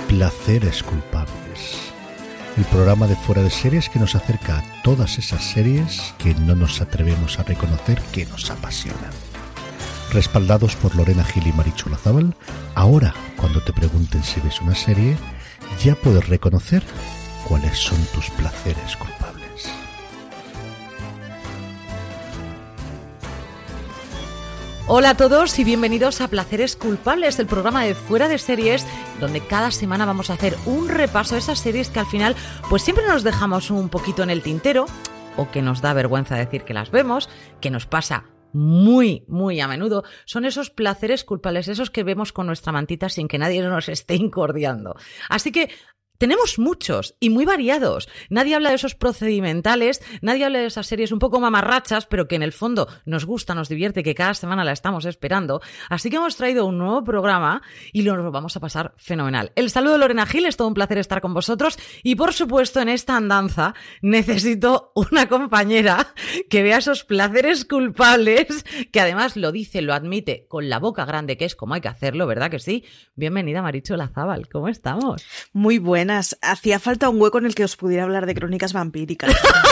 Placeres culpables. El programa de Fuera de Series que nos acerca a todas esas series que no nos atrevemos a reconocer que nos apasionan. Respaldados por Lorena Gil y Marichu Olazábal, ahora cuando te pregunten si ves una serie, ya puedes reconocer cuáles son tus placeres culpables. Hola a todos y bienvenidos a Placeres Culpables, el programa de Fuera de Series, donde cada semana vamos a hacer un repaso de esas series que al final pues siempre nos dejamos un poquito en el tintero, o que nos da vergüenza decir que las vemos, que nos pasa muy a menudo. Son esos placeres culpables, esos que vemos con nuestra mantita sin que nadie nos esté incordiando. Así que tenemos muchos y muy variados. Nadie habla de esos procedimentales, nadie habla de esas series un poco mamarrachas, pero que en el fondo nos gusta, nos divierte, que cada semana la estamos esperando. Así que hemos traído un nuevo programa y lo vamos a pasar fenomenal. El saludo de Lorena Gil, es todo un placer estar con vosotros y por supuesto en esta andanza necesito una compañera que vea esos placeres culpables, que además lo dice, lo admite con la boca grande, que es como hay que hacerlo, ¿verdad que sí? Bienvenida Marichu Olazábal, ¿cómo estamos? Muy buenas. Hacía falta un hueco en el que os pudiera hablar de crónicas vampíricas.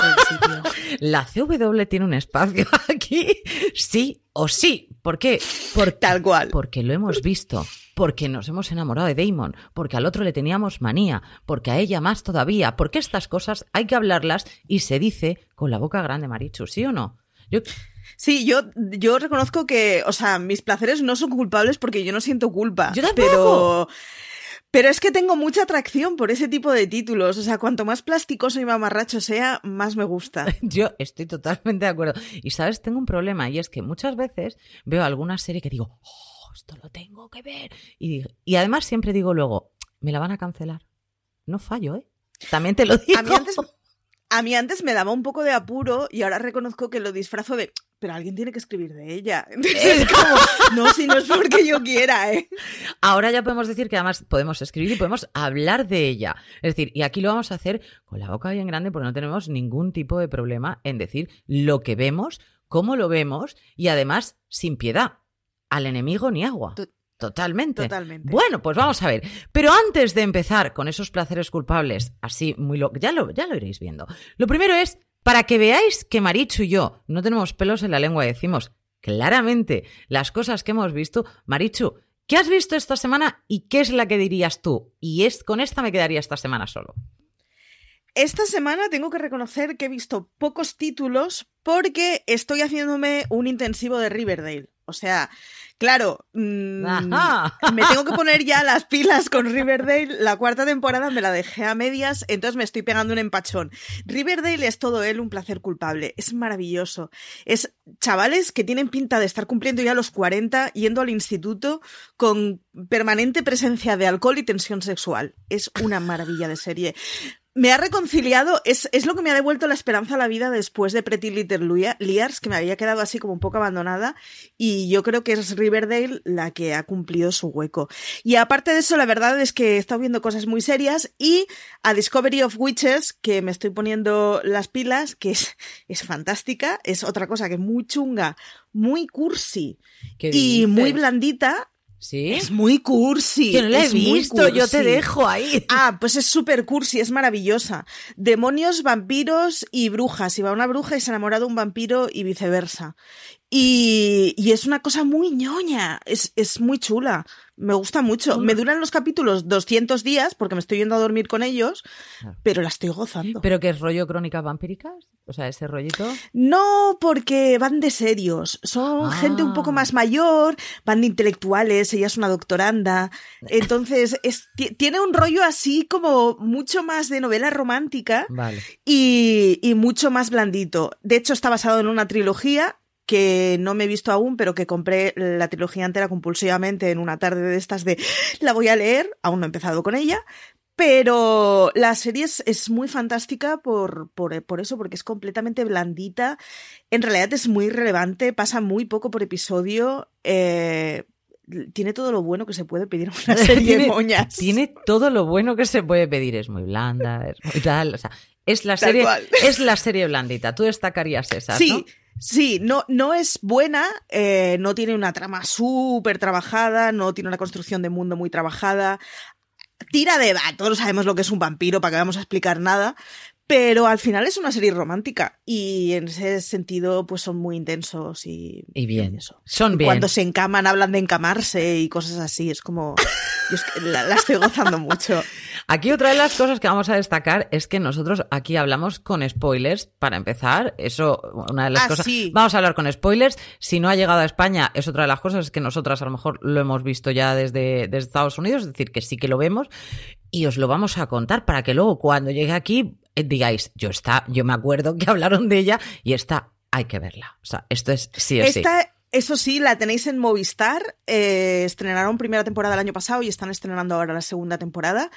La CW tiene un espacio aquí, sí o sí. ¿Por qué? Tal cual. Porque lo hemos visto, porque nos hemos enamorado de Damon, porque al otro le teníamos manía, porque a ella más todavía, porque estas cosas hay que hablarlas y se dice con la boca grande, Marichu, ¿sí o no? Sí, yo reconozco que, o sea, mis placeres no son culpables porque yo no siento culpa. Yo tampoco. Pero es que tengo mucha atracción por ese tipo de títulos. O sea, cuanto más plasticoso y mamarracho sea, más me gusta. Yo estoy totalmente de acuerdo. Y sabes, tengo un problema y es que muchas veces veo alguna serie que digo, oh, esto lo tengo que ver. Y además siempre digo luego, me la van a cancelar. No fallo, ¿eh? También te lo digo. A mí antes me daba un poco de apuro y ahora reconozco que lo disfrazo de... Pero alguien tiene que escribir de ella. Entonces es como, no, si no es porque yo quiera, ¿eh? Ahora ya podemos decir que además podemos escribir y podemos hablar de ella. Es decir, y aquí lo vamos a hacer con la boca bien grande porque no tenemos ningún tipo de problema en decir lo que vemos, cómo lo vemos y además sin piedad. Al enemigo ni agua. Totalmente. Bueno, pues vamos a ver. Pero antes de empezar con esos placeres culpables, así muy ya lo iréis viendo. Lo primero es, para que veáis que Marichu y yo no tenemos pelos en la lengua, decimos claramente las cosas que hemos visto. Marichu, ¿qué has visto esta semana y qué es la que dirías tú? Y con esta me quedaría esta semana solo. Esta semana tengo que reconocer que he visto pocos títulos porque estoy haciéndome un intensivo de Riverdale. O sea, claro, me tengo que poner ya las pilas con Riverdale. La cuarta temporada me la dejé a medias, entonces me estoy pegando un empachón. Riverdale es todo él un placer culpable. Es maravilloso. Es chavales que tienen pinta de estar cumpliendo ya los 40, yendo al instituto con permanente presencia de alcohol y tensión sexual. Es una maravilla de serie. Me ha reconciliado, es lo que me ha devuelto la esperanza a la vida después de Pretty Little Liars, que me había quedado así como un poco abandonada, y yo creo que es Riverdale la que ha cumplido su hueco. Y aparte de eso, la verdad es que he estado viendo cosas muy serias, y a Discovery of Witches, que me estoy poniendo las pilas, que es fantástica, es otra cosa que muy chunga, muy cursi y muy blandita. ¿Sí? Es muy cursi. Que no la he visto, yo te dejo ahí. Ah, pues es súper cursi, es maravillosa. Demonios, vampiros y brujas. Y va una bruja y se enamora de un vampiro y viceversa. Y es una cosa muy ñoña, es muy chula, me gusta mucho. Me duran los capítulos 200 días porque me estoy yendo a dormir con ellos, pero la estoy gozando. ¿Pero qué es rollo crónicas vampíricas? O sea, ese rollito. No, porque van de serios, son gente un poco más mayor, van de intelectuales, ella es una doctoranda, entonces tiene un rollo así como mucho más de novela romántica. Vale. y mucho más blandito. De hecho está basado en una trilogía que no me he visto aún, pero que compré la trilogía entera compulsivamente en una tarde de estas de la voy a leer, aún no he empezado con ella, pero la serie es muy fantástica por eso, porque es completamente blandita, en realidad es muy relevante, pasa muy poco por episodio, tiene todo lo bueno que se puede pedir en una serie de moñas. Tiene todo lo bueno que se puede pedir, es muy blanda, es muy tal, o sea, es la serie blandita, tú destacarías esa, sí, ¿no? Sí, no es buena, no tiene una trama súper trabajada, no tiene una construcción de mundo muy trabajada. tira de... todos sabemos lo que es un vampiro, para que vamos a explicar nada, pero al final es una serie romántica y en ese sentido pues son muy intensos y bien. Eso. Son bien. Cuando se encaman hablan de encamarse y cosas así, es como... Yo es que la estoy gozando mucho. Aquí otra de las cosas que vamos a destacar es que nosotros aquí hablamos con spoilers, para empezar. Eso, una de las cosas... Sí. Vamos a hablar con spoilers. Si no ha llegado a España, es otra de las cosas, es que nosotras a lo mejor lo hemos visto ya desde Estados Unidos, es decir, que sí que lo vemos y os lo vamos a contar para que luego cuando llegue aquí digáis, yo me acuerdo que hablaron de ella y esta hay que verla. O sea, esto es sí o sí. Eso sí, la tenéis en Movistar. Estrenaron primera temporada el año pasado y están estrenando ahora la segunda temporada.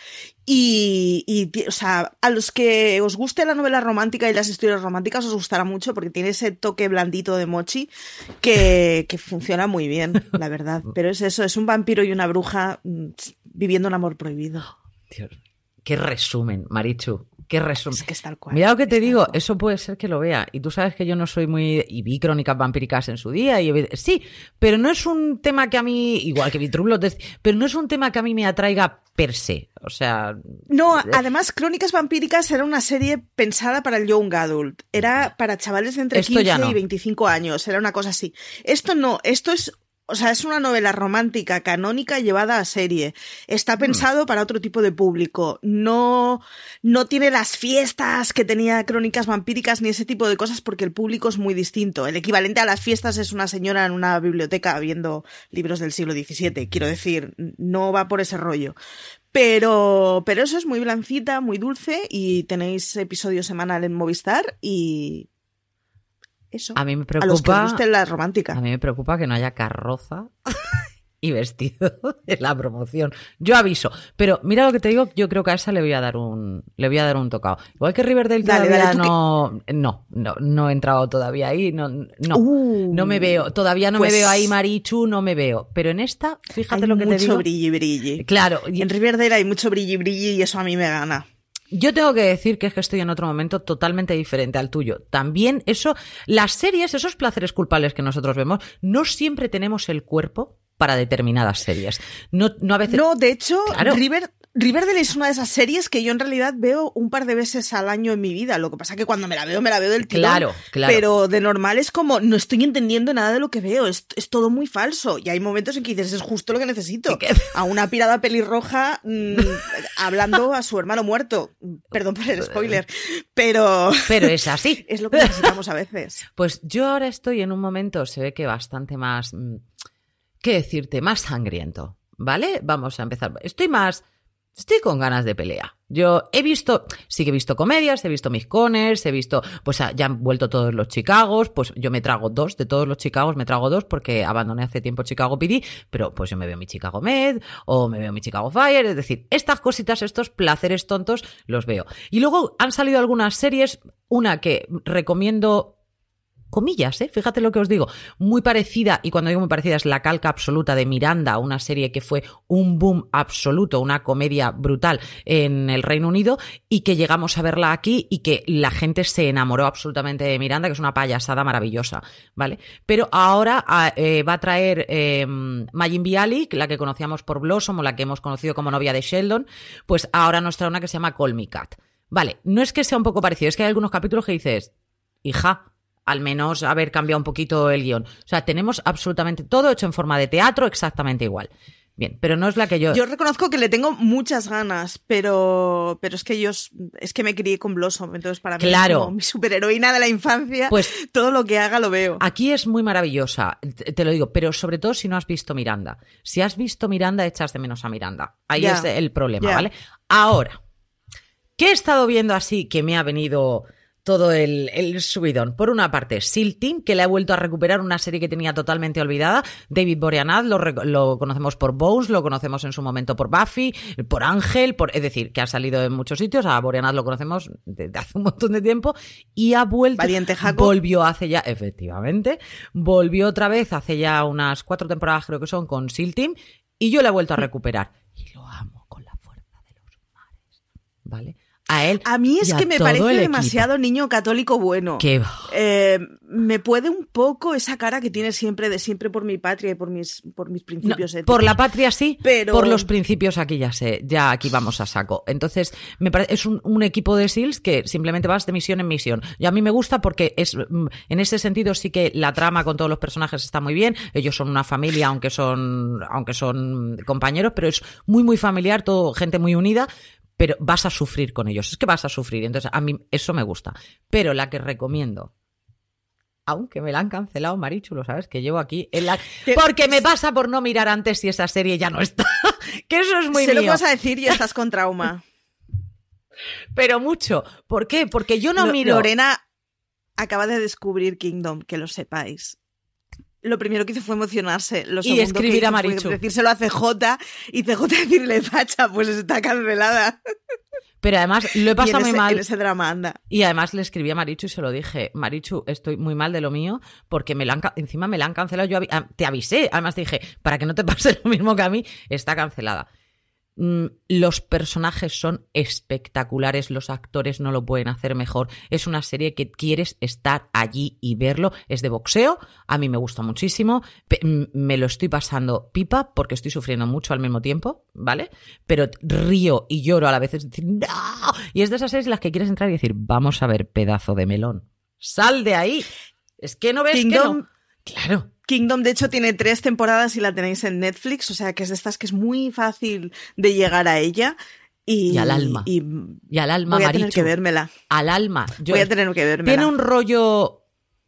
Y o sea, a los que os guste la novela romántica y las historias románticas os gustará mucho porque tiene ese toque blandito de mochi que funciona muy bien, la verdad. Pero es eso, es un vampiro y una bruja viviendo un amor prohibido. Dios, qué resumen, Marichu. Qué resumen. Es que es tal cual. Mira lo que te digo, eso puede ser que lo vea. Y tú sabes que yo no soy muy... Y vi Crónicas Vampíricas en su día. Sí, pero no es un tema que a mí... Igual que vi True Blood, pero no es un tema que a mí me atraiga per se. O sea... No, además Crónicas Vampíricas era una serie pensada para el young adult. Era para chavales de entre 15 y 25 años. Era una cosa así. Esto no, esto es... O sea, es una novela romántica canónica llevada a serie. Está pensado para otro tipo de público. No tiene las fiestas que tenía Crónicas Vampíricas ni ese tipo de cosas porque el público es muy distinto. El equivalente a las fiestas es una señora en una biblioteca viendo libros del siglo XVII. Quiero decir, no va por ese rollo. Pero eso es muy blancita, muy dulce y tenéis episodio semanal en Movistar y... Eso. A mí me preocupa, a los que les gusten la romántica. A mí me preocupa que no haya carroza y vestido de la promoción. Yo aviso, pero mira lo que te digo, yo creo que a esa le voy a dar un tocado. Igual que Riverdale todavía no he entrado todavía ahí, no me veo, todavía no me veo ahí, Marichu, no me veo. Pero en esta, fíjate lo que te digo. Mucho brilli. Claro. Y en Riverdale hay mucho brilli y eso a mí me gana. Yo tengo que decir que es que estoy en otro momento totalmente diferente al tuyo. También eso, las series, esos placeres culpables que nosotros vemos, no siempre tenemos el cuerpo para determinadas series. No a veces. No, de hecho, claro. Riverdale es una de esas series que yo en realidad veo un par de veces al año en mi vida. Lo que pasa es que cuando me la veo del tirón. Claro. Pero de normal es como, no estoy entendiendo nada de lo que veo. Es todo muy falso. Y hay momentos en que dices, es justo lo que necesito. A una pirada pelirroja hablando a su hermano muerto. Perdón por el spoiler. Pero es así. Es lo que necesitamos a veces. Pues yo ahora estoy en un momento, se ve que bastante más, ¿qué decirte? Más sangriento. ¿Vale? Vamos a empezar. Estoy con ganas de pelea. Yo sí que he visto comedias, he visto Miss Conners, he visto, pues ya han vuelto todos los Chicagos, pues yo me trago 2, de todos los Chicagos me trago 2 porque abandoné hace tiempo Chicago PD, pero pues yo me veo mi Chicago Med o me veo mi Chicago Fire, es decir, estas cositas, estos placeres tontos los veo. Y luego han salido algunas series, una que recomiendo... comillas, fíjate lo que os digo, muy parecida, y cuando digo muy parecida es la calca absoluta de Miranda, una serie que fue un boom absoluto, una comedia brutal en el Reino Unido y que llegamos a verla aquí y que la gente se enamoró absolutamente de Miranda, que es una payasada maravillosa, ¿vale? Pero ahora va a traer Mayim Bialik, la que conocíamos por Blossom o la que hemos conocido como novia de Sheldon, pues ahora nos trae una que se llama Call Me Kat. Vale, no es que sea un poco parecido, es que hay algunos capítulos que dices, hija, al menos haber cambiado un poquito el guión. O sea, tenemos absolutamente todo hecho en forma de teatro exactamente igual. Bien, pero no es la que yo... Yo reconozco que le tengo muchas ganas, pero es que me crié con Blossom, entonces para mí es como mi superheroína de la infancia, pues todo lo que haga lo veo. Aquí es muy maravillosa, te lo digo, pero sobre todo si no has visto Miranda. Si has visto Miranda, echas de menos a Miranda. Ahí es el problema, ¿vale? Ahora, ¿qué he estado viendo así que me ha venido... todo el subidón? Por una parte, SEAL Team, que le ha vuelto a recuperar una serie que tenía totalmente olvidada. David Boreanaz, lo conocemos por Bones, lo conocemos en su momento por Buffy, por Ángel, es decir, que ha salido en muchos sitios. A Boreanaz lo conocemos desde hace un montón de tiempo y ha vuelto. Valiente Jaco. Volvió otra vez hace ya unas 4 temporadas, creo que son, con SEAL Team, y yo la he vuelto a recuperar. Y lo amo con la fuerza de los mares, ¿vale? A él. A mí es y a que me todo parece el demasiado equipo. niño católico bueno. Que Me puede un poco esa cara que tiene siempre de siempre por mi patria y por mis principios éticos. Por la patria sí, pero por los principios aquí ya aquí vamos a saco. Entonces, me parece es un equipo de SEALs que simplemente vas de misión en misión. Y a mí me gusta porque en ese sentido sí que la trama con todos los personajes está muy bien. Ellos son una familia, aunque son compañeros, pero es muy, muy familiar, todo gente muy unida. Pero vas a sufrir con ellos, es que vas a sufrir. Entonces, a mí eso me gusta. Pero la que recomiendo, aunque me la han cancelado, Marichu, lo sabes, que llevo aquí porque me pasa por no mirar antes si esa serie ya no está. Que eso es muy sé mío. lo que vas a decir y estás con trauma. Pero mucho. ¿Por qué? Porque yo no miro... Lorena acaba de descubrir Kingdom, que lo sepáis. Lo primero que hizo fue emocionarse. Lo y escribir a Marichu. Fue decírselo a CJ y CJ decirle, facha, pues está cancelada. Pero además lo he pasado muy mal. En ese drama anda. Y además le escribí a Marichu y se lo dije. Marichu, estoy muy mal de lo mío porque encima me la han cancelado. Yo te avisé. Además dije, para que no te pase lo mismo que a mí, está cancelada. Los personajes son espectaculares, los actores no lo pueden hacer mejor. Es una serie que quieres estar allí y verlo. Es de boxeo, a mí me gusta muchísimo. Me lo estoy pasando pipa porque estoy sufriendo mucho al mismo tiempo, ¿vale? Pero río y lloro a la vez. Es decir, ¡no! Y es de esas series en las que quieres entrar y decir, vamos a ver, pedazo de melón. ¡Sal de ahí! Es que no ves Kingdom, que no. Claro. Kingdom, de hecho, tiene 3 temporadas y la tenéis en Netflix, o sea que es de estas que es muy fácil de llegar a ella. Y al alma. Y al alma, voy a Marichu. tener que vérmela. Al alma. Voy a tener que vérmela. Tiene un rollo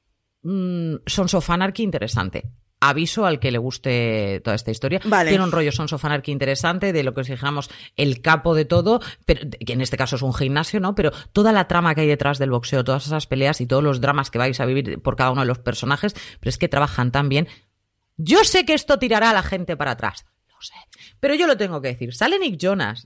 Sons of Anarchy interesante. Aviso al que le guste toda esta historia. Vale. Tiene un rollo Sons of Anarchy interesante, de lo que os dijéramos el capo de todo, pero, que en este caso es un gimnasio, ¿no? Pero toda la trama que hay detrás del boxeo, todas esas peleas y todos los dramas que vais a vivir por cada uno de los personajes, pero es que trabajan tan bien. Yo sé que esto tirará a la gente para atrás, lo sé, pero yo lo tengo que decir. Sale Nick Jonas.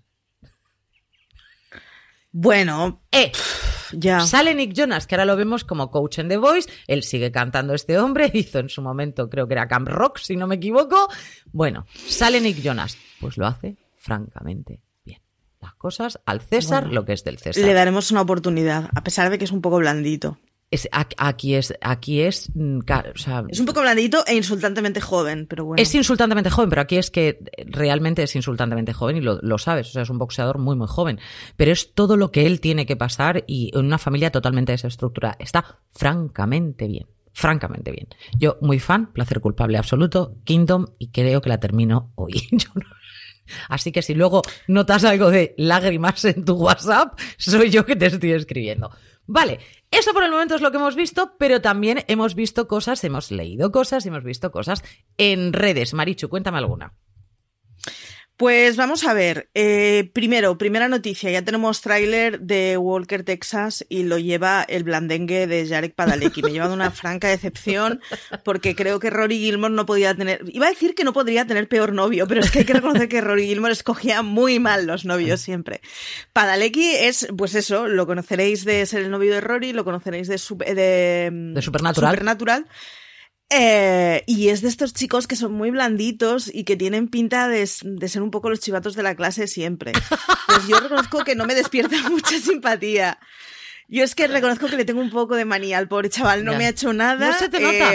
Bueno, ya. Sale Nick Jonas, que ahora lo vemos como coach en The Voice. Él sigue cantando este hombre. Hizo en su momento, creo que era Camp Rock, si no me equivoco. Bueno, sale Nick Jonas. Pues lo hace francamente bien. Las cosas al César, bueno, lo que es del César. Le daremos una oportunidad, a pesar de que es un poco blandito. Aquí es, o sea, es un poco blandito e insultantemente joven, pero bueno. Es insultantemente joven, pero aquí es que realmente es insultantemente joven y lo sabes, o sea, es un boxeador muy, muy joven, pero es todo lo que él tiene que pasar y en una familia totalmente desestructurada. Está francamente bien, francamente bien. Yo, muy fan, placer culpable absoluto, Kingdom, y creo que la termino hoy. Así que si luego notas algo de lágrimas en tu WhatsApp, soy yo que te estoy escribiendo. Vale, eso por el momento es lo que hemos visto, pero también hemos visto cosas, hemos leído cosas, hemos visto cosas en redes. Marichu, cuéntame alguna. Pues vamos a ver, primera noticia, ya tenemos tráiler de Walker, Texas y lo lleva el blandengue de Jarek Padalecki. Me lleva de una franca decepción porque creo que Rory Gilmore no podía tener, iba a decir que no podría tener peor novio, pero es que hay que reconocer que Rory Gilmore escogía muy mal los novios siempre. Padalecki es, pues eso, lo conoceréis de ser el novio de Rory, lo conoceréis de Supernatural. Y es de estos chicos que son muy blanditos y que tienen pinta de ser un poco los chivatos de la clase siempre. Pues yo reconozco que no me despierta mucha simpatía. Yo es que reconozco que le tengo un poco de manía al pobre chaval, no me ha hecho nada. No se te nota.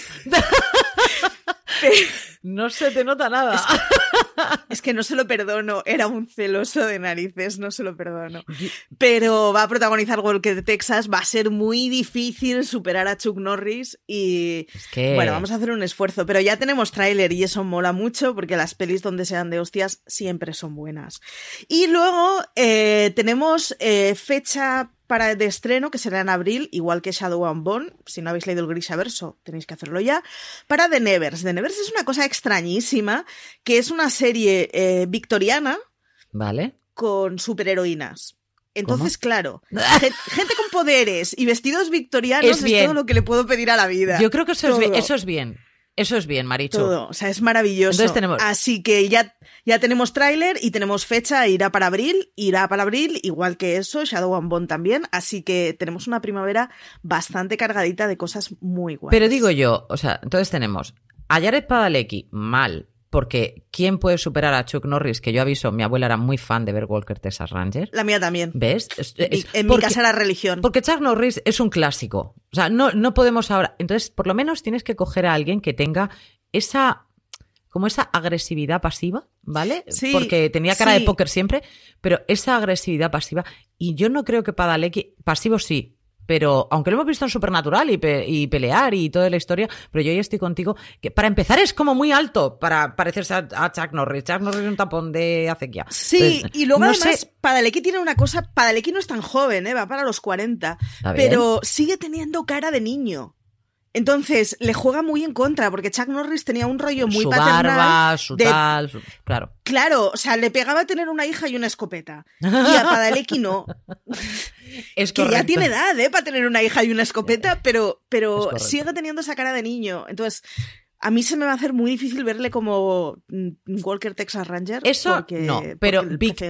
No se te nota nada. Es que no se lo perdono, era un celoso de narices, no se lo perdono. Pero va a protagonizar Walker, Texas, va a ser muy difícil superar a Chuck Norris y bueno, vamos a hacer un esfuerzo, pero ya tenemos tráiler y eso mola mucho porque las pelis donde sean de hostias siempre son buenas. Y luego tenemos fecha de estreno, que será en abril, igual que Shadow and Bone. Si no habéis leído el Grishaverso, tenéis que hacerlo ya. Para The Nevers. The Nevers es una cosa extrañísima, que es una serie victoriana, ¿vale?, con superheroínas. Entonces, ¿cómo? Claro, gente con poderes y vestidos victorianos es todo lo que le puedo pedir a la vida. Yo creo que eso es bien. Eso es bien, Marichu. Todo, o sea, es maravilloso. Entonces Así que ya tenemos tráiler y tenemos fecha, irá para abril, igual que eso, Shadow and Bone también, así que tenemos una primavera bastante cargadita de cosas muy guays. Pero digo yo, o sea, entonces tenemos a Jared Padalecki, mal, porque ¿quién puede superar a Chuck Norris? Que yo aviso, mi abuela era muy fan de ver Walker Texas Ranger. La mía también. ¿Ves? En mi casa era religión. Porque Chuck Norris es un clásico. O sea, no podemos ahora... Entonces, por lo menos tienes que coger a alguien que tenga esa agresividad pasiva, ¿vale? Sí, porque tenía cara de póker siempre, pero esa agresividad pasiva... Y yo no creo que Padalecki... Pasivo sí, pero aunque lo hemos visto en Supernatural y pelear y toda la historia, pero yo ya estoy contigo, que para empezar es como muy alto para parecerse a Chuck Norris. Chuck Norris es un tapón de acequia. Sí, entonces, y luego además Padalecki tiene una cosa, Padalecki no es tan joven, va para los 40, pero sigue teniendo cara de niño. Entonces, le juega muy en contra, porque Chuck Norris tenía un rollo muy paternal. Barba, su tal, claro. Claro, o sea, le pegaba tener una hija y una escopeta. Y a Padalecki no. Es que correcto. ya tiene edad, para tener una hija y una escopeta, pero sigue teniendo esa cara de niño. Entonces, a mí se me va a hacer muy difícil verle como Walker Texas Ranger. Eso no, pero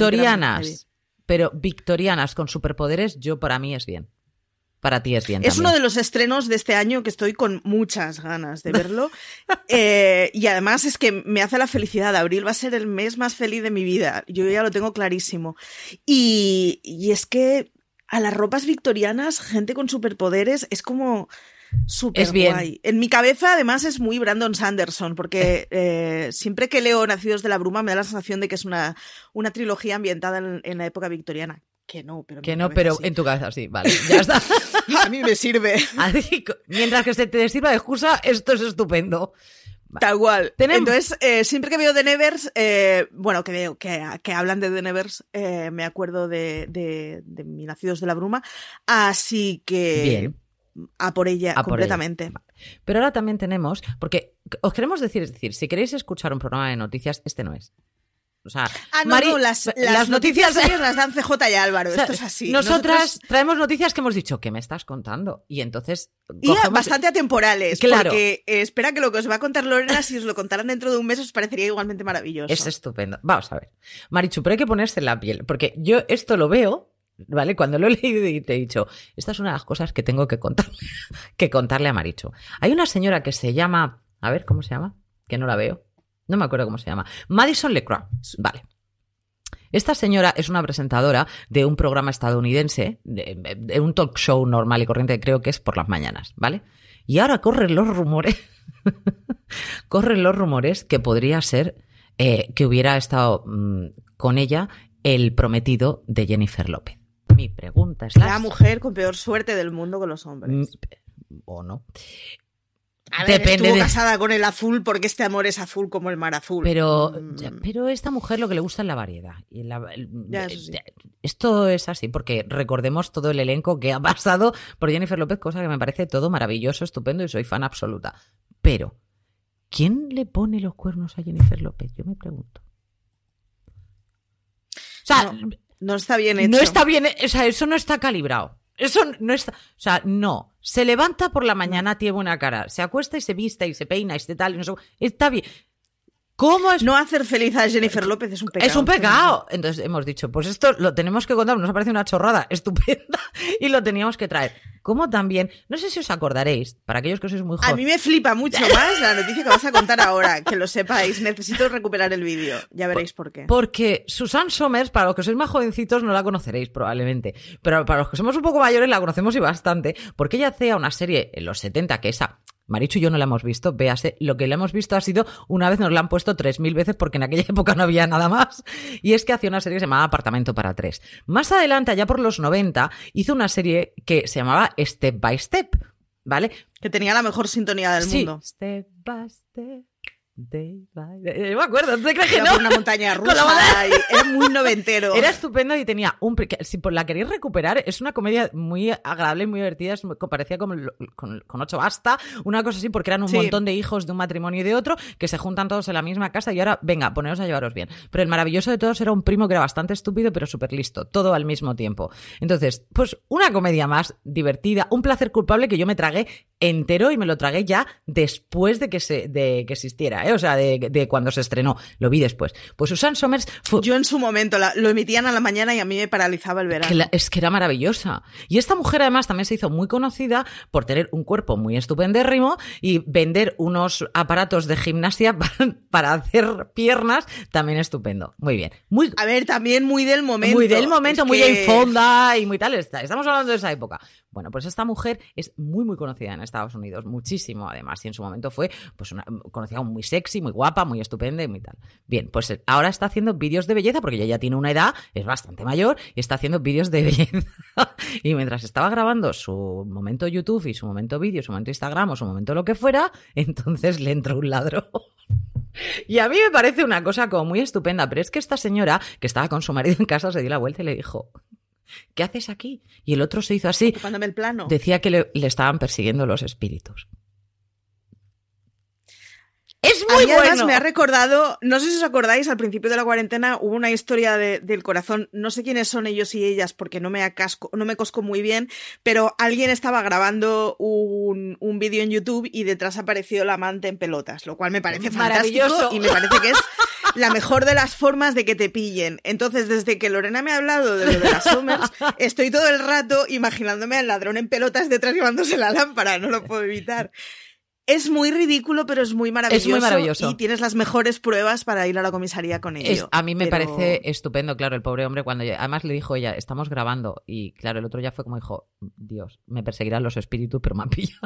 victorianas con superpoderes, para mí es bien. Para ti es bien. Es también. uno de los estrenos de este año que estoy con muchas ganas de verlo. Y además es que me hace la felicidad. Abril va a ser el mes más feliz de mi vida. Yo ya lo tengo clarísimo. Y es que a las ropas victorianas, gente con superpoderes, es como súper guay. En mi cabeza, además, es muy Brandon Sanderson, porque siempre que leo Nacidos de la Bruma me da la sensación de que es una trilogía ambientada en la época victoriana. Que no, pero sí. En tu cabeza sí, vale, ya está. A mí me sirve. Así, mientras que se te sirva de excusa, esto es estupendo. Tal cual. Entonces, siempre que veo The Nevers, que veo que hablan de The Nevers, me acuerdo de mi Nacidos de la Bruma, así que bien. A por ella completamente. Ella. Pero ahora también tenemos, porque os queremos decir, si queréis escuchar un programa de noticias, este no es. O sea, las noticias las dan CJ y Álvaro, esto es así. Nosotras traemos noticias que hemos dicho, ¿qué me estás contando? Y entonces... Y bastante atemporales, claro. Porque espera que lo que os va a contar Lorena, si os lo contaran dentro de un mes, os parecería igualmente maravilloso. Es estupendo. Vamos a ver. Marichu, pero hay que ponerse en la piel, porque yo esto lo veo, ¿vale? Cuando lo he leído y te he dicho, esta es una de las cosas que tengo que contarle a Marichu. Hay una señora que se llama... A ver, ¿cómo se llama? Que no la veo. No me acuerdo cómo se llama. Madison LeCroix. Vale. Esta señora es una presentadora de un programa estadounidense, de un talk show normal y corriente, creo que es por las mañanas, ¿vale? Y ahora corren los rumores que podría ser que hubiera estado con ella el prometido de Jennifer López. Mi pregunta es... La mujer con peor suerte del mundo con los hombres. ¿O no? A ver, estuvo casada con el azul porque este amor es azul como el mar azul. Pero esta mujer lo que le gusta es la variedad. Y esto es así, porque recordemos todo el elenco que ha pasado por Jennifer López, cosa que me parece todo maravilloso, estupendo y soy fan absoluta. Pero, ¿quién le pone los cuernos a Jennifer López? Yo me pregunto. O sea, no está bien hecho. No está bien, o sea, eso no está calibrado. Eso no está... O sea, no. Se levanta por la mañana, tiene buena cara. Se acuesta y se vista y se peina y se tal. Y no sé, está bien. ¿Cómo es? No hacer feliz a Jennifer López es un pecado. Es un pecado. Entonces hemos dicho, pues esto lo tenemos que contar. Nos parece una chorrada estupenda y lo teníamos que traer. Como también, no sé si os acordaréis, para aquellos que sois muy jóvenes. A mí me flipa mucho más la noticia que vas a contar ahora, que lo sepáis. Necesito recuperar el vídeo. Ya veréis por qué. Porque Susan Somers, para los que sois más jovencitos, no la conoceréis probablemente. Pero para los que somos un poco mayores, la conocemos y bastante. Porque ella hacía una serie en los 70 que esa... Marichu y yo no la hemos visto, véase, lo que la hemos visto ha sido, una vez nos la han puesto 3000 veces porque en aquella época no había nada más, y es que hacía una serie que se llamaba Apartamento para tres. Más adelante, allá por los 90, hizo una serie que se llamaba Step by Step, ¿vale? Que tenía la mejor sintonía del mundo. Step by Step. Day by day. Me acuerdo, ¿te crees que era no? Por una montaña rusa y era muy noventero. Era estupendo y tenía si la queréis recuperar, es una comedia muy agradable y muy divertida, parecía como con 8 basta, una cosa así, porque eran un montón de hijos de un matrimonio y de otro que se juntan todos en la misma casa y ahora, venga, poneros a llevaros bien. Pero el maravilloso de todos era un primo que era bastante estúpido pero súper listo, todo al mismo tiempo. Entonces, pues una comedia más divertida, un placer culpable que yo me tragué entero y me lo tragué ya después de que existiera, o sea, de cuando se estrenó. Lo vi después. Pues Susan Somers fue... Yo en su momento lo emitían a la mañana y a mí me paralizaba el verano. Es que era maravillosa. Y esta mujer además también se hizo muy conocida por tener un cuerpo muy estupendérrimo y vender unos aparatos de gimnasia para hacer piernas también estupendo. Muy bien. A ver, también muy del momento. Muy del momento, muy en Fonda y muy tal. Estamos hablando de esa época. Bueno, pues esta mujer es muy, muy conocida en Estados Unidos, muchísimo además, y en su momento fue pues conocida como muy sexy, muy guapa, muy estupenda y muy tal. Bien, pues ahora está haciendo vídeos de belleza, porque ella ya tiene una edad, es bastante mayor, y está haciendo vídeos de belleza. Y mientras estaba grabando su momento YouTube y su momento vídeo, su momento Instagram o su momento lo que fuera, entonces le entró un ladrón. Y a mí me parece una cosa como muy estupenda, pero es que esta señora, que estaba con su marido en casa, se dio la vuelta y le dijo... ¿Qué haces aquí? Y el otro se hizo así. Ocupándome el plano. Decía que le estaban persiguiendo los espíritus. Es muy bueno. Además me ha recordado, no sé si os acordáis, al principio de la cuarentena hubo una historia del corazón, no sé quiénes son ellos y ellas porque no me cosco muy bien, pero alguien estaba grabando un vídeo en YouTube y detrás apareció la amante en pelotas, lo cual me parece fantástico y me parece que es la mejor de las formas de que te pillen. Entonces, desde que Lorena me ha hablado de lo de las Somers, estoy todo el rato imaginándome al ladrón en pelotas detrás llevándose la lámpara, no lo puedo evitar. Es muy ridículo, pero es muy maravilloso. Es muy maravilloso. Y tienes las mejores pruebas para ir a la comisaría con ello. A mí me parece estupendo, claro, el pobre hombre cuando... Además le dijo ella, estamos grabando. Y claro, el otro ya fue como dijo, Dios, me perseguirán los espíritus, pero me han pillado.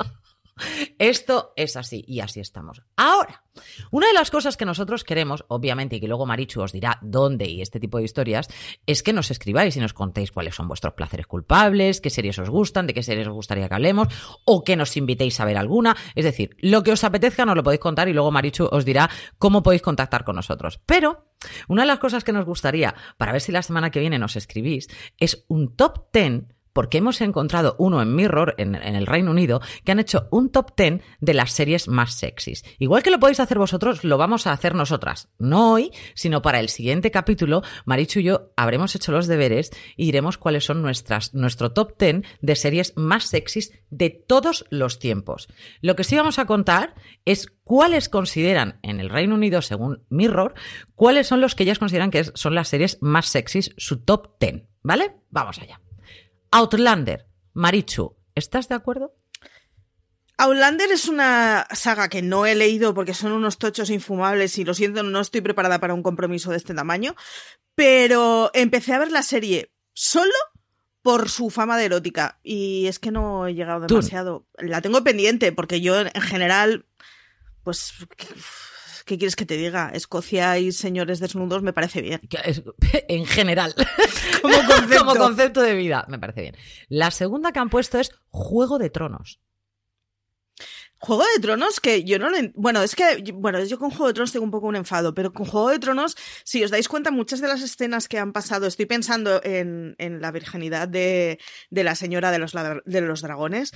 Esto es así y así estamos. Ahora, una de las cosas que nosotros queremos, obviamente, y que luego Marichu os dirá dónde y este tipo de historias, es que nos escribáis y nos contéis cuáles son vuestros placeres culpables, qué series os gustan, de qué series os gustaría que hablemos, o que nos invitéis a ver alguna. Es decir, lo que os apetezca nos lo podéis contar y luego Marichu os dirá cómo podéis contactar con nosotros. Pero una de las cosas que nos gustaría, para ver si la semana que viene nos escribís, es un top 10. Porque hemos encontrado uno en Mirror, en el Reino Unido, que han hecho un top 10 de las series más sexys. Igual que lo podéis hacer vosotros, lo vamos a hacer nosotras. No hoy, sino para el siguiente capítulo, Marichu y yo habremos hecho los deberes y diremos cuáles son nuestro top 10 de series más sexys de todos los tiempos. Lo que sí vamos a contar es cuáles consideran en el Reino Unido, según Mirror, cuáles son los que ellas consideran que son las series más sexys, su top 10. ¿Vale? Vamos allá. Outlander. Marichu, ¿estás de acuerdo? Outlander es una saga que no he leído porque son unos tochos infumables y lo siento, no estoy preparada para un compromiso de este tamaño, pero empecé a ver la serie solo por su fama de erótica y es que no he llegado demasiado. La tengo pendiente porque yo en general, pues... ¿Qué quieres que te diga? Escocia y señores desnudos me parece bien. En general. Como concepto de vida, me parece bien. La segunda que han puesto es Juego de Tronos. Juego de Tronos, que yo no lo... yo con Juego de Tronos tengo un poco un enfado, pero con Juego de Tronos, si os dais cuenta, muchas de las escenas que han pasado, estoy pensando en la virginidad de la señora de los dragones,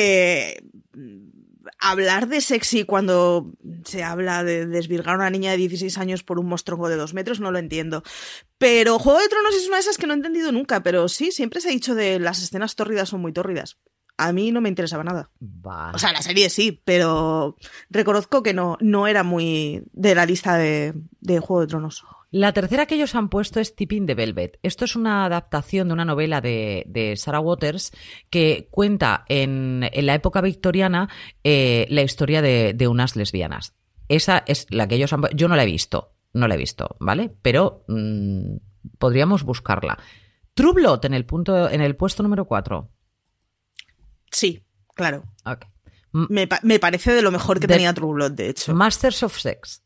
hablar de sexy cuando se habla de desvirgar a una niña de 16 años por un mostrongo de 2 metros, no lo entiendo. Pero Juego de Tronos es una de esas que no he entendido nunca, pero sí, siempre se ha dicho de las escenas tórridas son muy tórridas. A mí no me interesaba nada. Vale. O sea, la serie sí, pero reconozco que no era muy de la lista de Juego de Tronos. La tercera que ellos han puesto es Tipping the Velvet. Esto es una adaptación de una novela de Sarah Waters que cuenta en la época victoriana la historia de unas lesbianas. Esa es la que ellos han puesto. Yo no la he visto, ¿vale? Pero podríamos buscarla. True Blood en el puesto número 4. Sí, claro. Okay. Me parece de lo mejor que tenía True Blood, de hecho. Masters of Sex.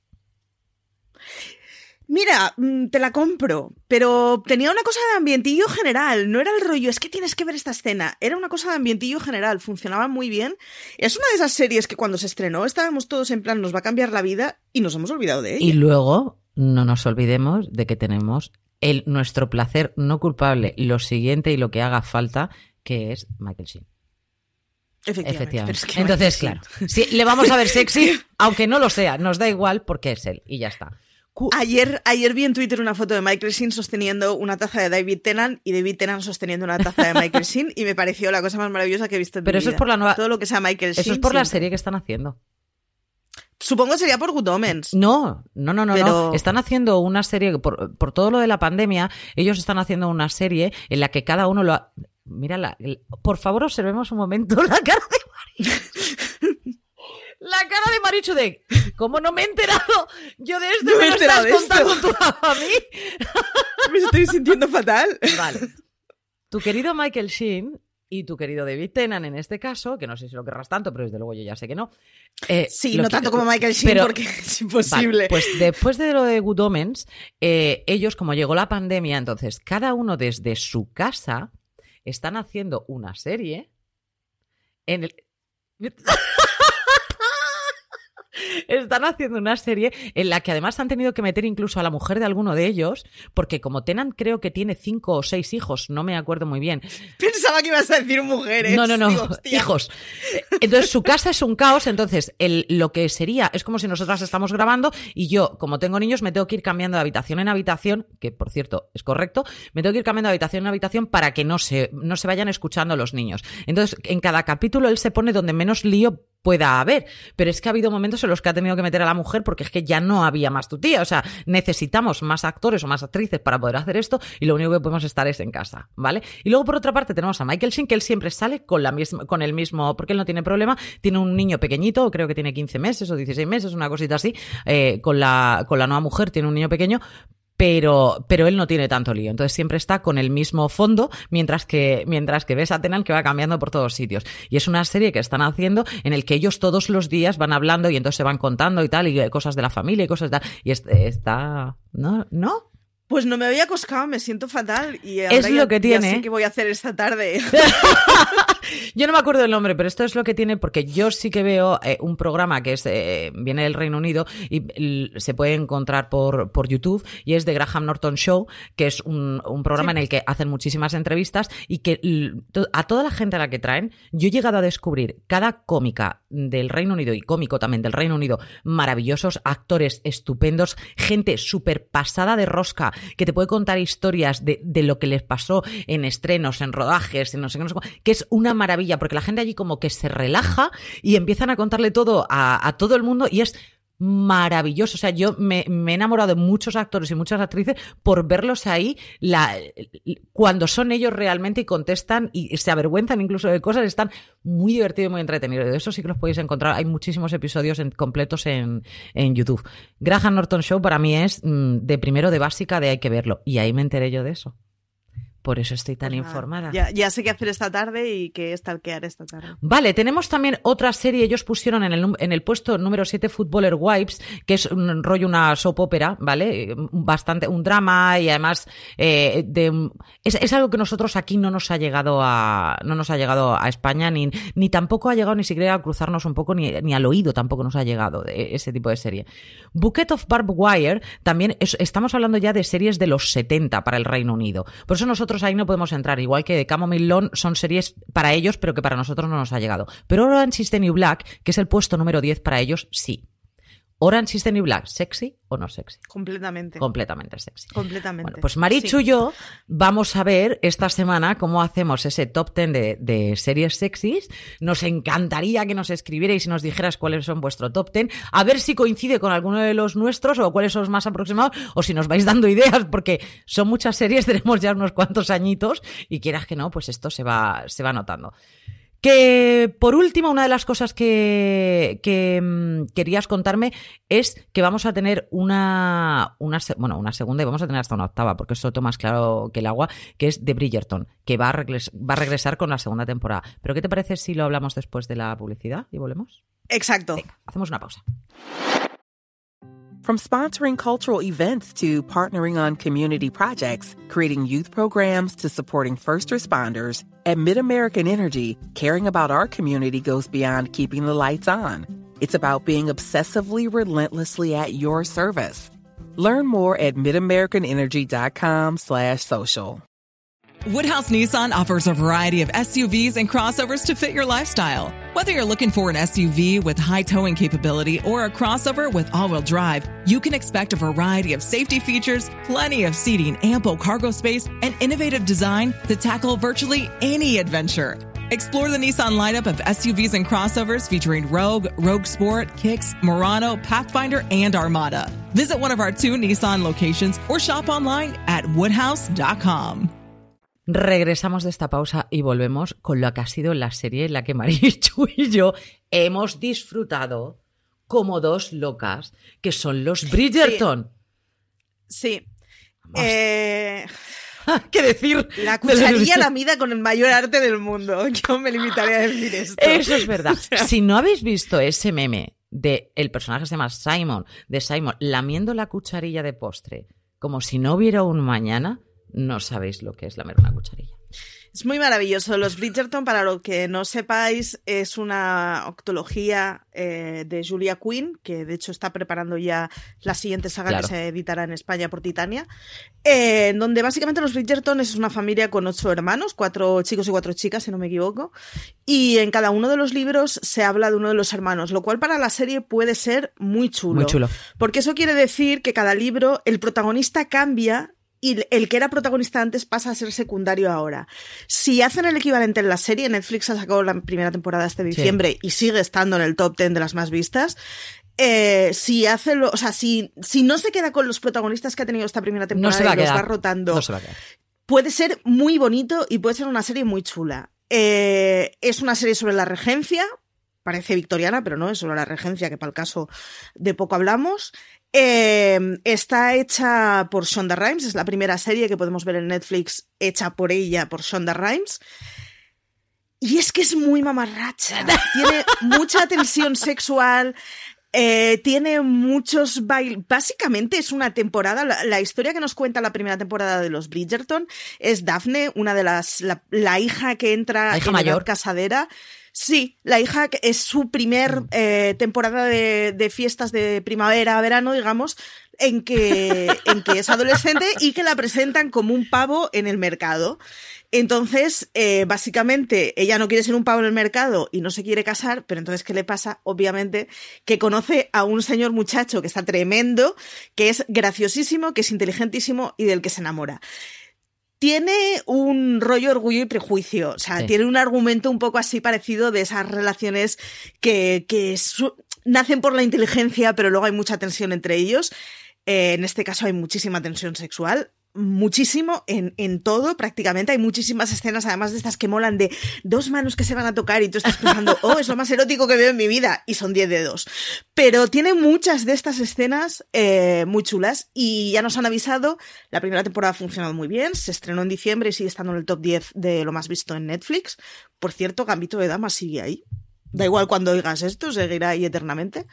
Mira, te la compro, pero tenía una cosa de ambientillo general, no era el rollo, es que tienes que ver esta escena, era una cosa de ambientillo general, funcionaba muy bien. Es una de esas series que cuando se estrenó estábamos todos en plan, nos va a cambiar la vida y nos hemos olvidado de ella. Y luego no nos olvidemos de que tenemos nuestro placer no culpable, lo siguiente y lo que haga falta, que es Michael Sheen. Efectivamente. Es que entonces, claro, sí, le vamos a ver sexy, aunque no lo sea, nos da igual porque es él y ya está. Ayer vi en Twitter una foto de Michael Sheen sosteniendo una taza de David Tennant y David Tennant sosteniendo una taza de Michael Sheen y me pareció la cosa más maravillosa que he visto en mi vida. Pero eso es por la nueva... Todo lo que sea Michael Sheen. Eso es por la serie que están haciendo. Supongo que sería por Good Omens. No. Están haciendo una serie, por todo lo de la pandemia, ellos están haciendo una serie en la que cada uno lo... Mira, por favor, observemos un momento la cara de Marichu. La cara de Marichu de... ¿Cómo no me he enterado? Yo de esto me lo estás contando tú a mí. Me estoy sintiendo fatal. Vale. Tu querido Michael Sheen y tu querido David Tennant, en este caso, que no sé si lo querrás tanto, pero desde luego yo ya sé que no. Sí, no tanto como Michael Sheen, porque es imposible. Vale, pues después de lo de Good Omens, ellos, como llegó la pandemia, entonces cada uno desde su casa están haciendo una serie en el... Están haciendo una serie en la que además han tenido que meter incluso a la mujer de alguno de ellos, porque como Tennant creo que tiene 5 o 6 hijos, no me acuerdo muy bien. Pensaba que ibas a decir mujeres. No, digo, hijos. Entonces su casa es un caos, entonces lo que sería, es como si nosotras estamos grabando y yo, como tengo niños, me tengo que ir cambiando de habitación en habitación, que por cierto es correcto, me tengo que ir cambiando de habitación en habitación para que no se vayan escuchando los niños. Entonces en cada capítulo él se pone donde menos lío pueda haber, pero es que ha habido momentos en los que ha tenido que meter a la mujer porque es que ya no había más tu tía, o sea, necesitamos más actores o más actrices para poder hacer esto y lo único que podemos estar es en casa, ¿vale? Y luego por otra parte tenemos a Michael Sheen, que él siempre sale con el mismo, porque él no tiene problema, tiene un niño pequeñito, creo que tiene 15 meses o 16 meses, una cosita así, con la nueva mujer tiene un niño pequeño, pero él no tiene tanto lío, entonces siempre está con el mismo fondo mientras que ves a Tennant que va cambiando por todos sitios, y es una serie que están haciendo en el que ellos todos los días van hablando y entonces se van contando y tal, y cosas de la familia y cosas de tal, y está... ¿No? Pues no me había coscado, me siento fatal y ahora es lo que tiene. Ya sé qué voy a hacer esta tarde. Yo no me acuerdo del nombre, pero esto es lo que tiene, porque yo sí que veo un programa que viene del Reino Unido y se puede encontrar por YouTube, y es The Graham Norton Show, que es un programa en el que hacen muchísimas entrevistas y que a toda la gente a la que traen, yo he llegado a descubrir cada cómica del Reino Unido y cómico también del Reino Unido, maravillosos, actores estupendos, gente súper pasada de rosca, que te puede contar historias de lo que les pasó en estrenos, en rodajes, en no sé qué, que es una maravilla, porque la gente allí como que se relaja y empiezan a contarle todo a todo el mundo y es maravilloso. O sea, yo me he enamorado de muchos actores y muchas actrices por verlos ahí cuando son ellos realmente y contestan y se avergüenzan incluso de cosas. Están muy divertidos y muy entretenidos. De eso sí que los podéis encontrar. Hay muchísimos episodios completos en YouTube. Graham Norton Show para mí es de primero de básica de hay que verlo. Y ahí me enteré yo de eso. Por eso estoy tan informada. Ya sé qué hacer esta tarde y qué stalkear esta tarde. Vale, tenemos también otra serie. Ellos pusieron en el puesto número 7 Footballer Wives, que es un rollo, una soap opera, ¿vale? Bastante, un drama y además es algo que nosotros aquí no nos ha llegado a España, ni tampoco ha llegado ni siquiera a cruzarnos un poco, ni al oído tampoco nos ha llegado ese tipo de serie. Bucket of Barbed Wire también estamos hablando ya de series de los 70 para el Reino Unido. Por eso nosotros ahí no podemos entrar, igual que Chamomile Lawn son series para ellos, pero que para nosotros no nos ha llegado. Pero Orange is the New Black, que es el puesto número 10 para ellos, sí. Orange is the New Black, ¿sexy o no sexy? Completamente. Completamente sexy. Completamente. Bueno, pues Marichu y yo vamos a ver esta semana cómo hacemos ese top 10 de series sexys. Nos encantaría que nos escribierais y nos dijeras cuáles son vuestro top 10, a ver si coincide con alguno de los nuestros o cuáles son los más aproximados, o si nos vais dando ideas, porque son muchas series, tenemos ya unos cuantos añitos y quieras que no, pues esto se va notando. Que por último, una de las cosas que querías contarme es que vamos a tener una segunda y vamos a tener hasta una octava, porque eso toma más claro que el agua, que es de Bridgerton, que va a regresar con la segunda temporada. ¿Pero qué te parece si lo hablamos después de la publicidad y volvemos? Exacto. Venga, hacemos una pausa. From sponsoring cultural events to partnering on community projects, creating youth programs to supporting first responders, at MidAmerican Energy, caring about our community goes beyond keeping the lights on. It's about being obsessively relentlessly at your service. Learn more at midamericanenergy.com/social. Woodhouse Nissan offers a variety of SUVs and crossovers to fit your lifestyle. Whether you're looking for an SUV with high towing capability or a crossover with all-wheel drive, you can expect a variety of safety features, plenty of seating, ample cargo space, and innovative design to tackle virtually any adventure. Explore the Nissan lineup of SUVs and crossovers featuring Rogue, Rogue Sport, Kicks, Murano, Pathfinder, and Armada. Visit one of our 2 Nissan locations or shop online at woodhouse.com. Regresamos de esta pausa y volvemos con lo que ha sido la serie en la que Marichu y yo hemos disfrutado como 2 locas, que son los Bridgerton. Sí. ¿Qué decir? La cucharilla lamida con el mayor arte del mundo. Yo me limitaré a decir esto. Eso es verdad. Si no habéis visto ese meme de el personaje que se llama Simon, de Simon lamiendo la cucharilla de postre como si no hubiera un mañana, no sabéis lo que es lamer una cucharilla. Es muy maravilloso. Los Bridgerton, para lo que no sepáis, es una octología de Julia Quinn, que de hecho está preparando ya la siguiente saga que se editará en España por Titania, donde básicamente los Bridgerton es una familia con 8 hermanos, 4 chicos y 4 chicas, si no me equivoco, y en cada uno de los libros se habla de uno de los hermanos, lo cual para la serie puede ser muy chulo. Muy chulo. Porque eso quiere decir que cada libro, el protagonista cambia y el que era protagonista antes pasa a ser secundario ahora. Si hacen el equivalente en la serie, Netflix ha sacado la primera temporada este diciembre y sigue estando en el top 10 de las más vistas. Si no se queda con los protagonistas que ha tenido esta primera temporada y los va rotando, puede ser muy bonito y puede ser una serie muy chula. Es una serie sobre la regencia. Parece victoriana, pero no, es sobre la regencia, que para el caso de poco hablamos. Está hecha por Shonda Rhimes, es la primera serie que podemos ver en Netflix hecha por ella, por Shonda Rhimes. Y es que es muy mamarracha. Tiene mucha tensión sexual, tiene muchos bailes. Básicamente es una temporada, la historia que nos cuenta la primera temporada de los Bridgerton es Daphne, una de la hija que entra en edad casadera. Sí, la hija es su primer temporada de fiestas de primavera, verano, digamos, en que es adolescente y que la presentan como un pavo en el mercado. Entonces, básicamente, ella no quiere ser un pavo en el mercado y no se quiere casar, pero entonces, ¿qué le pasa? Obviamente, que conoce a un señor muchacho que está tremendo, que es graciosísimo, que es inteligentísimo y del que se enamora. Tiene un rollo Orgullo y Prejuicio, o sea, tiene un argumento un poco así parecido de esas relaciones que nacen por la inteligencia, pero luego hay mucha tensión entre ellos. En este caso hay muchísima tensión sexual, muchísimo en todo prácticamente. Hay muchísimas escenas además de estas que molan, de 2 manos que se van a tocar y tú estás pensando, oh, es lo más erótico que veo en mi vida, y son 10 dedos. Pero tiene muchas de estas escenas muy chulas y ya nos han avisado, la primera temporada ha funcionado muy bien, se estrenó en diciembre y sigue estando en el top 10 de lo más visto en Netflix. Por cierto, Gambito de Dama sigue ahí. Da igual cuando oigas esto, seguirá ahí eternamente.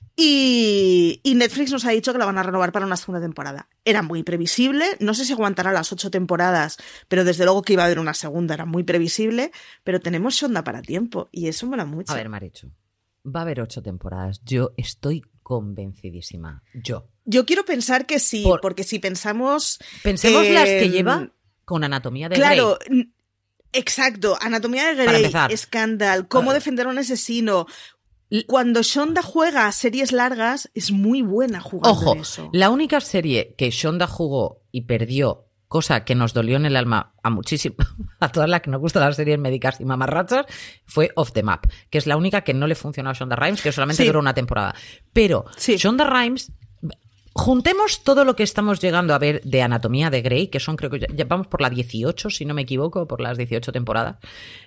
Y Netflix nos ha dicho que la van a renovar para una segunda temporada. Era muy previsible, no sé si aguantará las 8 temporadas, pero desde luego que iba a haber una segunda, era muy previsible, pero tenemos Shonda para tiempo y eso mola mucho. A ver, Marichu, va a haber 8 temporadas, yo estoy convencidísima, Yo quiero pensar que sí, porque si pensemos... Pensemos las que lleva con Anatomía de Grey. Claro, exacto, Anatomía de Grey, Scandal, Cómo defender a un asesino. Cuando Shonda juega a series largas, es muy buena jugando en eso. La única serie que Shonda jugó y perdió, cosa que nos dolió en el alma a todas las que nos gustan las series médicas y mamarrachas, fue Off the Map, que es la única que no le funcionó a Shonda Rhimes, que solamente duró una temporada. Pero Shonda Rhimes... Juntemos todo lo que estamos llegando a ver de Anatomía de Grey, que son, creo que ya vamos por la 18, si no me equivoco, por las 18 temporadas.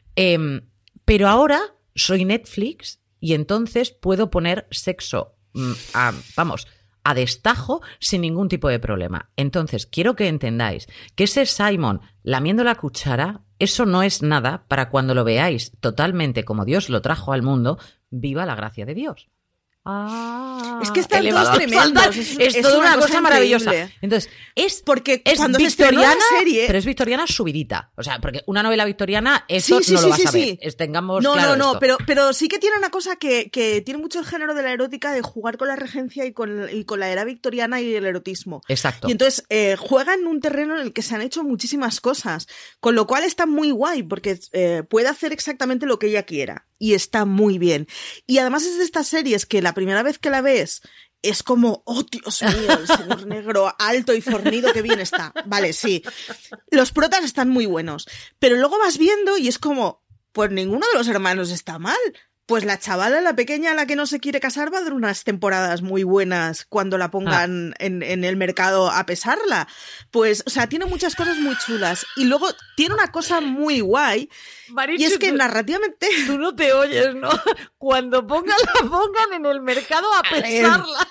Pero ahora soy Netflix y entonces puedo poner sexo a destajo sin ningún tipo de problema. Entonces, quiero que entendáis que ese Simon lamiendo la cuchara, eso no es nada para cuando lo veáis totalmente como Dios lo trajo al mundo, viva la gracia de Dios. Es que están todos tremendos. Es toda una cosa maravillosa. Entonces, porque es cuando victoriana, se serie... pero es victoriana subidita. O sea, porque una novela victoriana, eso no lo vas a ver. Tengamos claro esto. Pero sí que tiene una cosa que tiene mucho el género de la erótica, de jugar con la regencia y con la era victoriana y el erotismo. Exacto. Y entonces juega en un terreno en el que se han hecho muchísimas cosas, con lo cual está muy guay, porque puede hacer exactamente lo que ella quiera. Y está muy bien. Y además es de estas series que la primera vez que la ves es como, oh Dios mío, el señor negro alto y fornido, qué bien está. Vale, sí. Los protas están muy buenos. Pero luego vas viendo y es como, pues ninguno de los hermanos está mal. Pues la chavala, la pequeña, la que no se quiere casar, va a dar unas temporadas muy buenas cuando la pongan en el mercado a pesarla. Pues, o sea, tiene muchas cosas muy chulas. Y luego tiene una cosa muy guay. Marichu, y es que narrativamente... Tú no te oyes, ¿no? Cuando la pongan en el mercado a pesarla.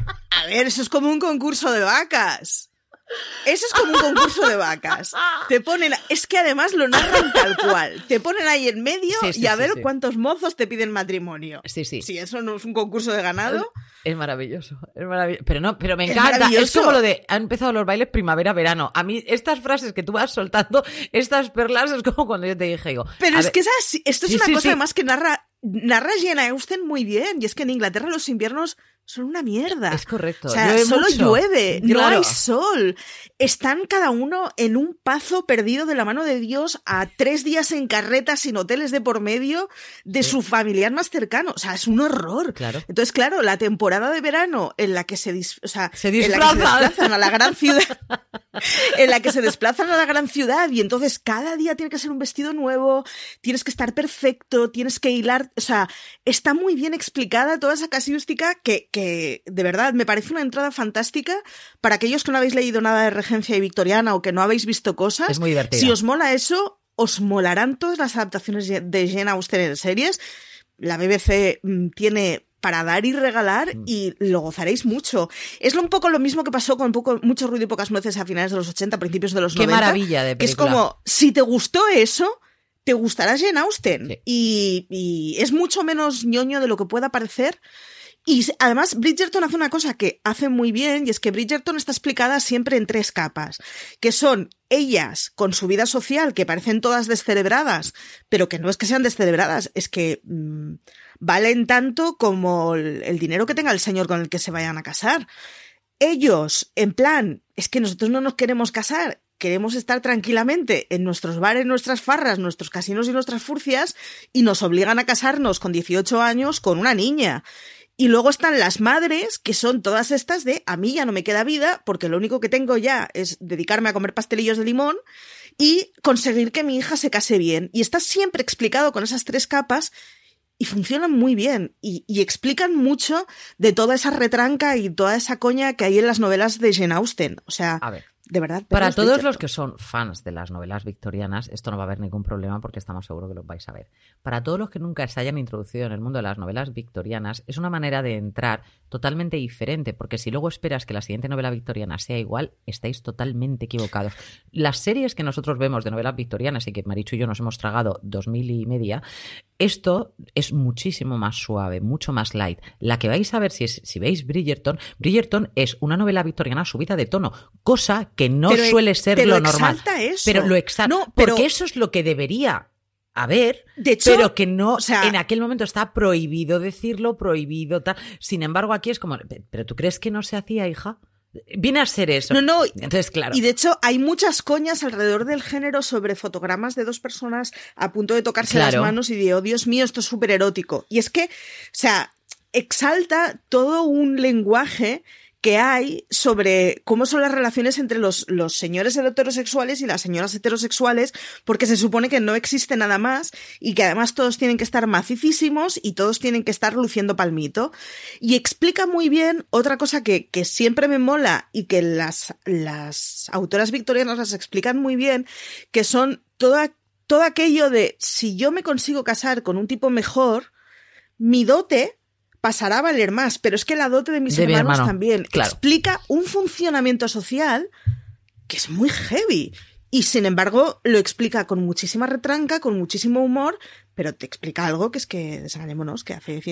A ver, eso es como un concurso de vacas. Eso es como un concurso de vacas. Te ponen, es que además lo narran tal cual. Te ponen ahí en medio y a ver cuántos mozos te piden matrimonio. Sí. Si eso no es un concurso de ganado. Es maravilloso. Pero me encanta. Es como lo de, han empezado los bailes primavera-verano. A mí, estas frases que tú vas soltando, estas perlas, es como cuando yo te dije, digo. Pero es que esto es una cosa además que narra Jane Austen muy bien. Y es que en Inglaterra los inviernos son una mierda. Es correcto. O sea, solo llueve, no hay sol. Están cada uno en un pazo perdido de la mano de Dios a 3 días en carreta sin hoteles de por medio de su familiar más cercano. O sea, es un horror. Claro. Entonces, claro, la temporada de verano en la que se desplazan a la gran ciudad, en la que se desplazan a la gran ciudad y entonces cada día tiene que ser un vestido nuevo, tienes que estar perfecto, tienes que hilar, o sea, está muy bien explicada toda esa casuística que de verdad me parece una entrada fantástica para aquellos que no habéis leído nada de regencia y victoriana o que no habéis visto cosas. Es muy divertida. Si os mola eso, os molarán todas las adaptaciones de Jane Austen en series. La BBC tiene para dar y regalar y lo gozaréis mucho. Es un poco lo mismo que pasó con mucho ruido y pocas nueces a finales de los 80, principios de los 90. Qué maravilla de película. Es como, si te gustó eso, te gustará Jane Austen. Sí. Y es mucho menos ñoño de lo que pueda parecer. Y además Bridgerton hace una cosa que hace muy bien, y es que Bridgerton está explicada siempre en 3 capas, que son ellas con su vida social, que parecen todas descerebradas, pero que no es que sean descerebradas, es que valen tanto como el dinero que tenga el señor con el que se vayan a casar. Ellos, en plan, es que nosotros no nos queremos casar, queremos estar tranquilamente en nuestros bares, nuestras farras, nuestros casinos y nuestras furcias, y nos obligan a casarnos con 18 años con una niña. Y luego están las madres, que son todas estas de, a mí ya no me queda vida, porque lo único que tengo ya es dedicarme a comer pastelillos de limón y conseguir que mi hija se case bien. Y está siempre explicado con esas 3 capas y funcionan muy bien. Y explican mucho de toda esa retranca y toda esa coña que hay en las novelas de Jane Austen. O sea, a ver, de verdad. Para todos los que son fans de las novelas victorianas, esto no va a haber ningún problema porque estamos seguros que lo vais a ver. Para todos los que nunca se hayan introducido en el mundo de las novelas victorianas, es una manera de entrar totalmente diferente, porque si luego esperas que la siguiente novela victoriana sea igual, estáis totalmente equivocados. Las series que nosotros vemos de novelas victorianas y que Marichu y yo nos hemos tragado 2000 y media, esto es muchísimo más suave, mucho más light. La que vais a ver si veis Bridgerton es una novela victoriana subida de tono, cosa que no suele ser lo normal. Eso. Pero lo exalta. No, porque eso es lo que debería haber, de hecho, pero que no, o sea, en aquel momento está prohibido decirlo, prohibido tal. Sin embargo, aquí es como, ¿pero tú crees que no se hacía, hija? Viene a ser eso. No. Entonces, claro. Y de hecho, hay muchas coñas alrededor del género sobre fotogramas de 2 personas a punto de tocarse las manos y de, oh Dios mío, esto es súper erótico. Y es que, o sea, exalta todo un lenguaje que hay sobre cómo son las relaciones entre los señores heterosexuales y las señoras heterosexuales, porque se supone que no existe nada más y que además todos tienen que estar macicísimos y todos tienen que estar luciendo palmito. Y explica muy bien otra cosa que siempre me mola y que las autoras victorianas las explican muy bien, que son todo aquello de, si yo me consigo casar con un tipo mejor, mi dote pasará a valer más, pero es que la dote de mis hermanos también explica un funcionamiento social que es muy heavy y sin embargo lo explica con muchísima retranca, con muchísimo humor, pero te explica algo que es que, desengañémonos, que hace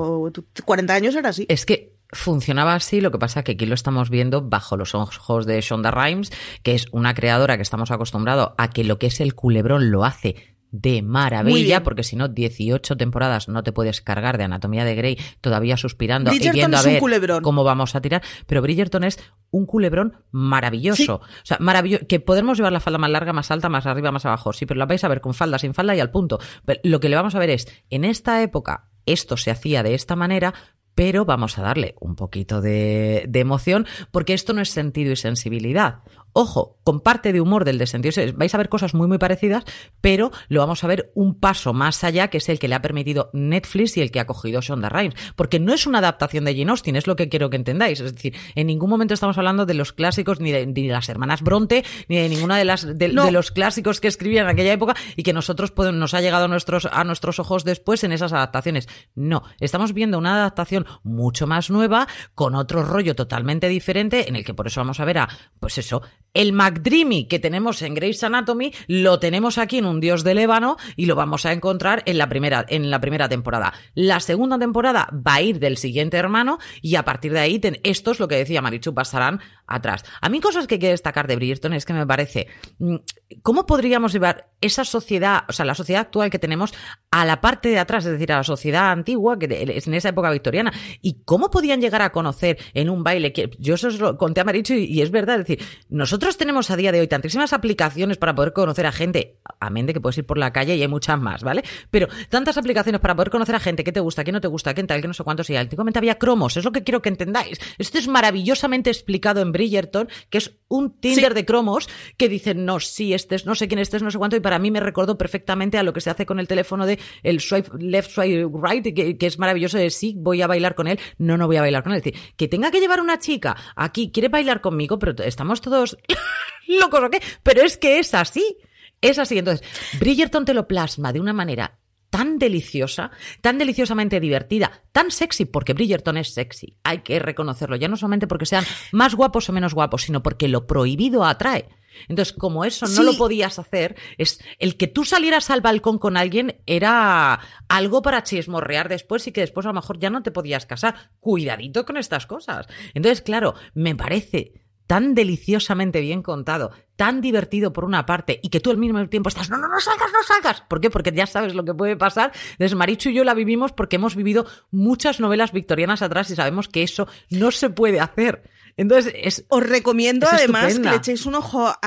140 años era así. Es que funcionaba así, lo que pasa que aquí lo estamos viendo bajo los ojos de Shonda Rhimes, que es una creadora que estamos acostumbrados a que lo que es el culebrón lo hace de maravilla, porque si no, 18 temporadas no te puedes cargar de Anatomía de Grey todavía suspirando y viendo a ver cómo vamos a tirar. Pero Bridgerton es un culebrón maravilloso. Sí. O sea, maravilloso. Que podemos llevar la falda más larga, más alta, más arriba, más abajo. Sí, pero la vais a ver con falda, sin falda y al punto. Pero lo que le vamos a ver es, en esta época, esto se hacía de esta manera, pero vamos a darle un poquito de emoción, porque esto no es sentido y sensibilidad. Ojo, con parte de humor del descendido. Vais a ver cosas muy, muy parecidas, pero lo vamos a ver un paso más allá, que es el que le ha permitido Netflix y el que ha cogido Shonda Rhimes. Porque no es una adaptación de Jane Austen, es lo que quiero que entendáis. Es decir, en ningún momento estamos hablando de los clásicos, ni de las hermanas Bronte, ni de ninguna de los clásicos que escribían en aquella época y que nosotros nos ha llegado a nuestros ojos después en esas adaptaciones. No, estamos viendo una adaptación mucho más nueva, con otro rollo totalmente diferente, en el que por eso vamos a ver pues eso, el McDreamy que tenemos en Grey's Anatomy lo tenemos aquí en Un Dios del Ébano y lo vamos a encontrar en la primera temporada. La segunda temporada va a ir del siguiente hermano y a partir de ahí esto es lo que decía Marichu, pasarán atrás. A mí cosas que quiero destacar de Bridgerton es que me parece ¿cómo podríamos llevar esa sociedad, o sea, la sociedad actual que tenemos a la parte de atrás, es decir, a la sociedad antigua que es en esa época victoriana, y cómo podían llegar a conocer en un baile, que yo eso os lo conté a Marichu y es verdad, es decir, nosotros tenemos a día de hoy tantísimas aplicaciones para poder conocer a gente, amén de que puedes ir por la calle y hay muchas más, ¿vale? Pero tantas aplicaciones para poder conocer a gente, qué te gusta, qué no te gusta, qué tal, qué no sé cuántos, y antiguamente había cromos, es lo que quiero que entendáis. Esto es maravillosamente explicado en Bridgerton, que es un Tinder de cromos que dicen, no, sí, no sé quién estés, no sé cuánto, y para mí me recordó perfectamente a lo que se hace con el teléfono de el swipe left, swipe right, que es maravilloso de sí, voy a bailar con él, no voy a bailar con él. Es decir, que tenga que llevar una chica aquí, quiere bailar conmigo, pero estamos todos locos o qué, pero es que es así. Entonces, Bridgerton te lo plasma de una manera tan deliciosa, tan deliciosamente divertida, tan sexy, porque Bridgerton es sexy, hay que reconocerlo, ya no solamente porque sean más guapos o menos guapos, sino porque lo prohibido atrae. Entonces, como eso no lo podías hacer, es el que tú salieras al balcón con alguien era algo para chismorrear después y que después a lo mejor ya no te podías casar. Cuidadito con estas cosas. Entonces, claro, me parece tan deliciosamente bien contado, tan divertido por una parte, y que tú al mismo tiempo estás, no salgas. ¿Por qué? Porque ya sabes lo que puede pasar. Entonces, Marichu y yo la vivimos porque hemos vivido muchas novelas victorianas atrás y sabemos que eso no se puede hacer. Entonces, os recomiendo además estupenda. Que le echéis un ojo a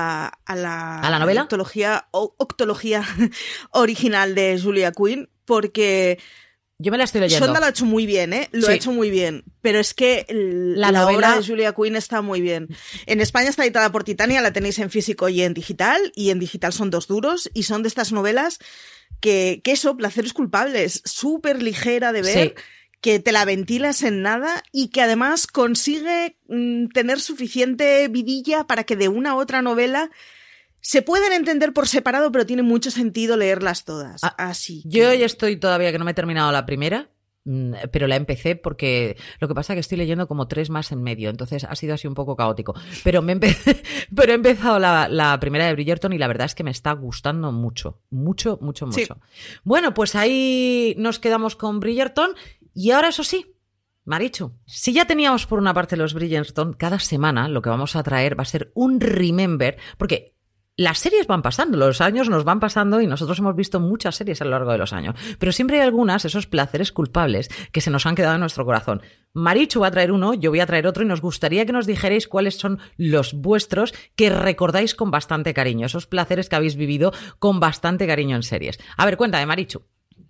la novela, octología original de Julia Quinn, porque yo me la estoy leyendo. Shonda lo ha hecho muy bien, lo ha hecho muy bien, pero es que la obra de Julia Quinn está muy bien. En España está editada por Titania, la tenéis en físico y en digital son 2 duros, y son de estas novelas que eso, placeres culpables, súper ligera de ver, que te la ventilas en nada y que además consigue tener suficiente vidilla para que de una a otra novela se pueden entender por separado, pero tiene mucho sentido leerlas todas. Así que... Yo ya estoy todavía que no me he terminado la primera, pero la empecé porque lo que pasa es que estoy leyendo como 3 más en medio, entonces ha sido así un poco caótico. Pero he empezado la primera de Bridgerton y la verdad es que me está gustando mucho. Mucho. Sí. Bueno, pues ahí nos quedamos con Bridgerton y ahora eso sí, Marichu, si ya teníamos por una parte los Bridgerton, cada semana lo que vamos a traer va a ser un remember, porque las series van pasando, los años nos van pasando y nosotros hemos visto muchas series a lo largo de los años, pero siempre hay algunas, esos placeres culpables que se nos han quedado en nuestro corazón. Marichu va a traer uno, yo voy a traer otro y nos gustaría que nos dijerais cuáles son los vuestros que recordáis con bastante cariño, esos placeres que habéis vivido con bastante cariño en series. A ver, cuéntame, Marichu.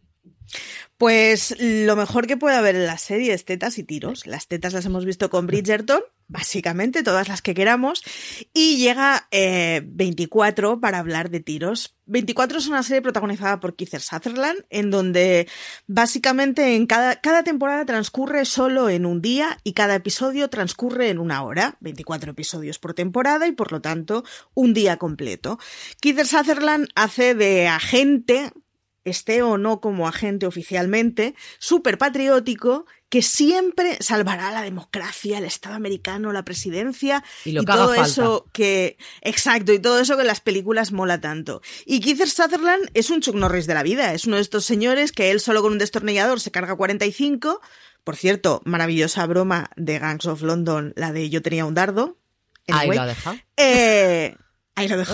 Pues lo mejor que puede haber en la serie es tetas y tiros. Las tetas las hemos visto con Bridgerton, básicamente, todas las que queramos. Y llega 24 para hablar de tiros. 24 es una serie protagonizada por Kiefer Sutherland, en donde básicamente en cada temporada transcurre solo en un día y cada episodio transcurre en 1 hora. 24 episodios por temporada y por lo tanto un día completo. Kiefer Sutherland hace de agente esté o no como agente oficialmente, súper patriótico, que siempre salvará la democracia, el Estado americano, la presidencia y todo eso que... Exacto, y todo eso que en las películas mola tanto. Y Kiefer Sutherland es un Chuck Norris de la vida, es uno de estos señores que él solo con un destornillador se carga 45. Por cierto, maravillosa broma de Gangs of London, la de Yo tenía un dardo. Anyway, ahí lo ha dejado. Ahí lo dejo.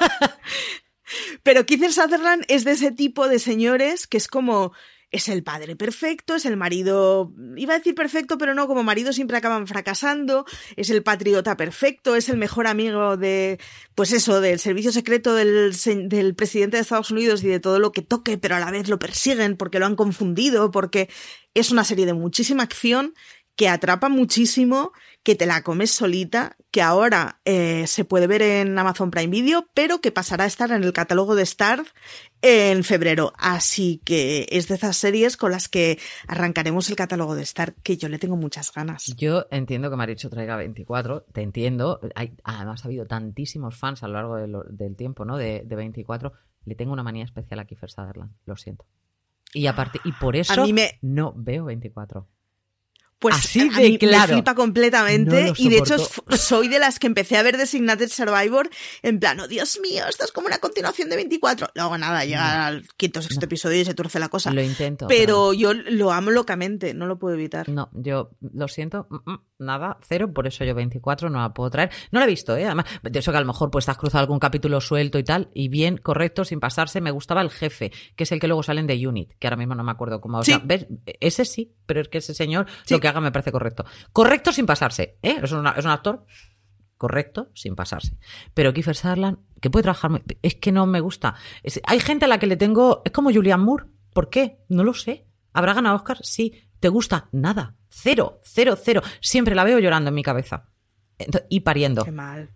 Pero Kiefer Sutherland es de ese tipo de señores que es como... Es el padre perfecto, es el marido, iba a decir perfecto, pero no, como marido siempre acaban fracasando, es el patriota perfecto, es el mejor amigo de, pues eso, del servicio secreto del presidente de Estados Unidos y de todo lo que toque, pero a la vez lo persiguen porque lo han confundido, porque es una serie de muchísima acción que atrapa muchísimo, que te la comes solita, que ahora se puede ver en Amazon Prime Video, pero que pasará a estar en el catálogo de Starz en febrero. Así que es de esas series con las que arrancaremos el catálogo de Starz, que yo le tengo muchas ganas. Yo entiendo que Marichu traiga 24, te entiendo. Además ha habido tantísimos fans a lo largo del tiempo, ¿no? De 24. Le tengo una manía especial a Kiefer Sutherland, lo siento. Y aparte, y por eso no veo 24. Pues así a mí claro. Me flipa completamente y de hecho soy de las que empecé a ver Designated Survivor en plan, oh Dios mío, esto es como una continuación de 24. Luego nada, llega al quinto o sexto episodio y se tuerce la cosa. Lo intento. Pero yo lo amo locamente, no lo puedo evitar. No, yo lo siento, nada, cero, por eso yo 24 no la puedo traer. No la he visto, además, de eso que a lo mejor pues te has cruzado algún capítulo suelto y tal, y bien, correcto, sin pasarse. Me gustaba el jefe, que es el que luego salen de Unit, que ahora mismo no me acuerdo cómo. Sí. O sea, ¿ves? Ese sí, pero es que ese señor lo que haga me parece correcto. Correcto sin pasarse, ¿eh? Es un actor correcto sin pasarse. Pero Kiefer Sutherland, que puede trabajar, es que no me gusta. Hay gente a la que le tengo, es como Julianne Moore. ¿Por qué? No lo sé. ¿Habrá ganado Oscar? Sí. ¿Te gusta? Nada. Cero. Siempre la veo llorando en mi cabeza. Y pariendo.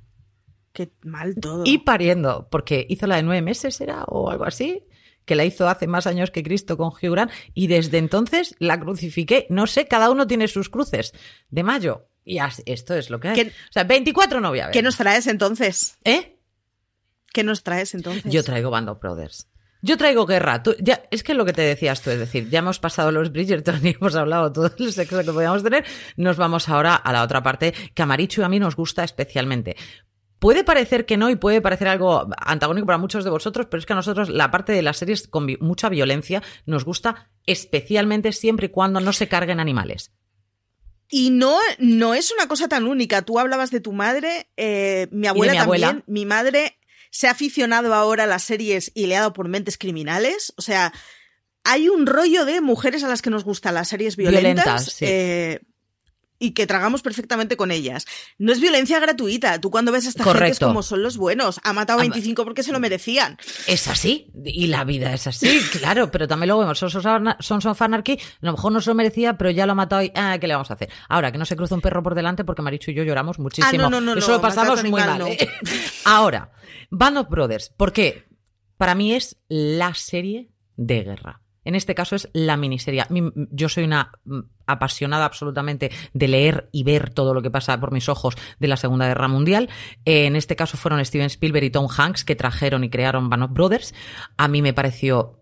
Qué mal todo. Y pariendo, porque hizo la de 9 meses, ¿era? O algo así. Que la hizo hace más años que Cristo con Hugh Grant, y desde entonces la crucifiqué. No sé, cada uno tiene sus cruces. De mayo. Y esto es lo que hay. O sea, 24 no voy a ver. ¿Qué nos traes entonces? ¿Qué nos traes entonces? Yo traigo Band of Brothers. Yo traigo guerra. Es que es lo que te decías tú, es decir, ya hemos pasado los Bridgerton y hemos hablado todo el sexo que podíamos tener. Nos vamos ahora a la otra parte que a Marichu y a mí nos gusta especialmente. Puede parecer que no y puede parecer algo antagónico para muchos de vosotros, pero es que a nosotros la parte de las series con mucha violencia nos gusta especialmente siempre y cuando no se carguen animales. Y no es una cosa tan única. Tú hablabas de tu madre, mi abuela también. Mi madre se ha aficionado ahora a las series y le ha dado por Mentes Criminales. O sea, hay un rollo de mujeres a las que nos gustan las series violentas. Sí. Y que tragamos perfectamente con ellas. No es violencia gratuita. Tú cuando ves a esta gente es como son los buenos. Ha matado 25 porque se lo merecían. Es así. Y la vida es así, claro. Pero también lo vemos. Sons of Anarchy, a lo mejor no se lo merecía, pero ya lo ha matado y ¿qué le vamos a hacer? Ahora, que no se cruza un perro por delante porque Marichu y yo lloramos muchísimo. Eso lo pasamos muy mal. Ahora, Band of Brothers. ¿Por qué? Para mí es la serie de guerra. En este caso es la miniserie. Yo soy una apasionada absolutamente de leer y ver todo lo que pasa por mis ojos de la Segunda Guerra Mundial. En este caso fueron Steven Spielberg y Tom Hanks que trajeron y crearon Band of Brothers. A mí me pareció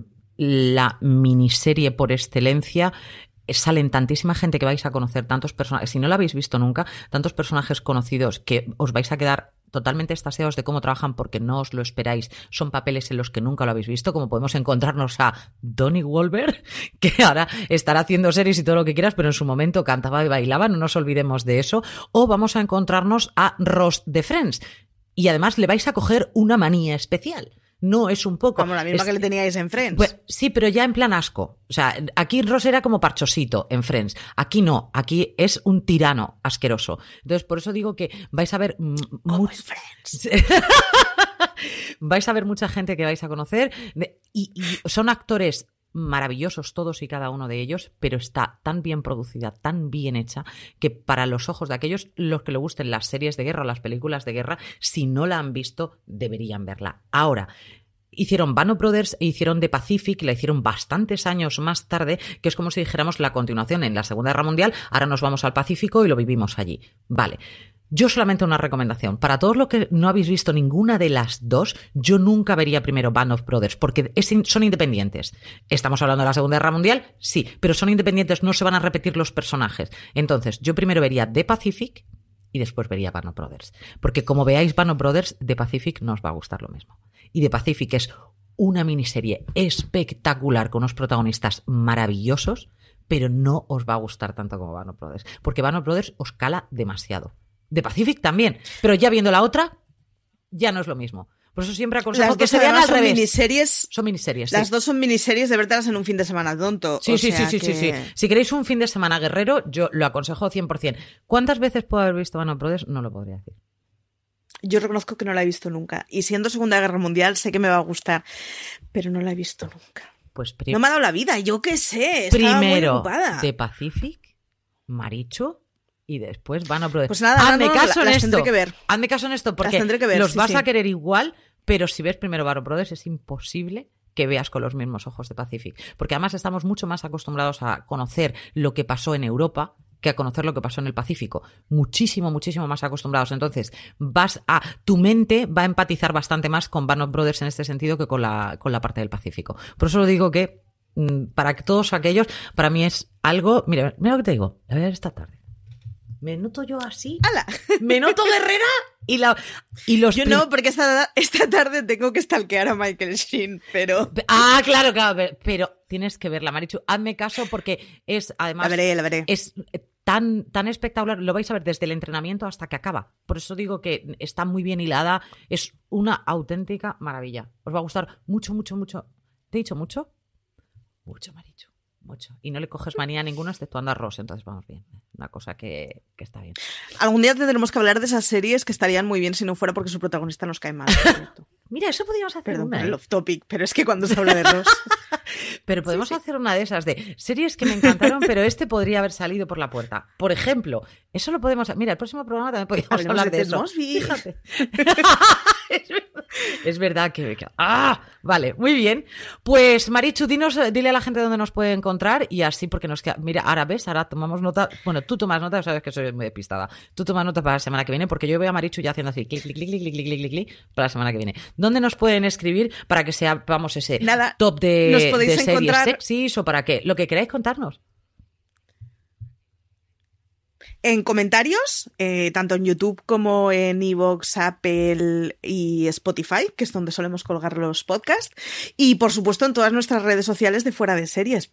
la miniserie por excelencia. Salen tantísima gente que vais a conocer, tantos personajes, si no la habéis visto nunca, tantos personajes conocidos que os vais a quedar totalmente extasiados de cómo trabajan porque no os lo esperáis. Son papeles en los que nunca lo habéis visto, como podemos encontrarnos a Donnie Wahlberg, que ahora estará haciendo series y todo lo que quieras, pero en su momento cantaba y bailaba, no nos olvidemos de eso. O vamos a encontrarnos a Ross de Friends. Y además le vais a coger una manía especial. No es un poco... Como la misma que le teníais en Friends. Pues, sí, pero ya en plan asco. O sea, aquí Ross era como parchosito en Friends. Aquí no. Aquí es un tirano asqueroso. Entonces, por eso digo que vais a ver... Como en Friends. Vais a ver mucha gente que vais a conocer. Y son actores maravillosos todos y cada uno de ellos, pero está tan bien producida, tan bien hecha, que para los ojos de aquellos los que le gusten las series de guerra o las películas de guerra, si no la han visto, deberían verla. Ahora, hicieron Band of Brothers e hicieron The Pacific, la hicieron bastantes años más tarde, que es como si dijéramos la continuación en la Segunda Guerra Mundial, ahora nos vamos al Pacífico y lo vivimos allí. Vale. Yo solamente una recomendación. Para todos los que no habéis visto ninguna de las dos, yo nunca vería primero Band of Brothers, porque son independientes. ¿Estamos hablando de la Segunda Guerra Mundial? Sí, pero son independientes, no se van a repetir los personajes. Entonces, yo primero vería The Pacific y después vería Band of Brothers. Porque como veáis Band of Brothers, The Pacific no os va a gustar lo mismo. Y The Pacific es una miniserie espectacular con unos protagonistas maravillosos, pero no os va a gustar tanto como Band of Brothers. Porque Band of Brothers os cala demasiado. The Pacific también, pero ya viendo la otra, ya no es lo mismo. Por eso siempre aconsejo que se vean al revés. Son miniseries. Las dos son miniseries de verlas en un fin de semana tonto. Sí. Si queréis un fin de semana guerrero, yo lo aconsejo 100%. ¿Cuántas veces puedo haber visto Band of Brothers? No lo podría decir. Yo reconozco que no la he visto nunca. Y siendo Segunda Guerra Mundial, sé que me va a gustar, pero no la he visto nunca. Pues no me ha dado la vida, yo qué sé. Primero, The Pacific, Marichu, y después Band of Brothers. Pues nada, hazme caso en esto. Tendré que ver. Hazme caso en esto porque los vas a querer igual, pero si ves primero Band of Brothers es imposible que veas con los mismos ojos de Pacific. Porque además estamos mucho más acostumbrados a conocer lo que pasó en Europa que a conocer lo que pasó en el Pacífico. Muchísimo más acostumbrados. Entonces, tu mente va a empatizar bastante más con Band of Brothers en este sentido que con la parte del Pacífico. Por eso lo digo que para todos aquellos, para mí es algo... Mira lo que te digo. La voy a ver esta tarde. Me noto yo así. ¡Hala! Me noto guerrera Yo no, porque esta tarde tengo que stalkear a Michael Sheen, pero... Claro, pero tienes que verla, Marichu. Hazme caso porque es, además... La veré. Es tan espectacular. Lo vais a ver desde el entrenamiento hasta que acaba. Por eso digo que está muy bien hilada. Es una auténtica maravilla. Os va a gustar mucho. ¿Te he dicho mucho? Mucho, Marichu. Mucho. Y no le coges manía a ninguno exceptuando a Ross, entonces vamos bien. Una cosa que está bien. Algún día tendremos que hablar de esas series que estarían muy bien si no fuera porque su protagonista nos cae mal. Mira, eso podríamos hacer. Perdón, una. El off topic, pero es que cuando se habla de Ross... Pero podemos hacer una de esas de series que me encantaron, pero podría haber salido por la puerta. Por ejemplo, eso lo podemos... Mira, el próximo programa también podríamos hablar de eso. Fíjate. Es verdad que... Vale, muy bien. Pues Marichu, dile a la gente dónde nos puede encontrar y así porque nos queda... Mira, ahora tomamos nota... Bueno, tú tomas nota, sabes que soy muy despistada. Tú tomas nota para la semana que viene porque yo veo a Marichu ya haciendo así clic para la semana que viene. ¿Dónde nos pueden escribir para que sepamos ese top de series sexys o para qué? Lo que queráis contarnos. En comentarios, tanto en YouTube como en iVoox, Apple y Spotify, que es donde solemos colgar los podcasts, y por supuesto en todas nuestras redes sociales de Fuera de Series.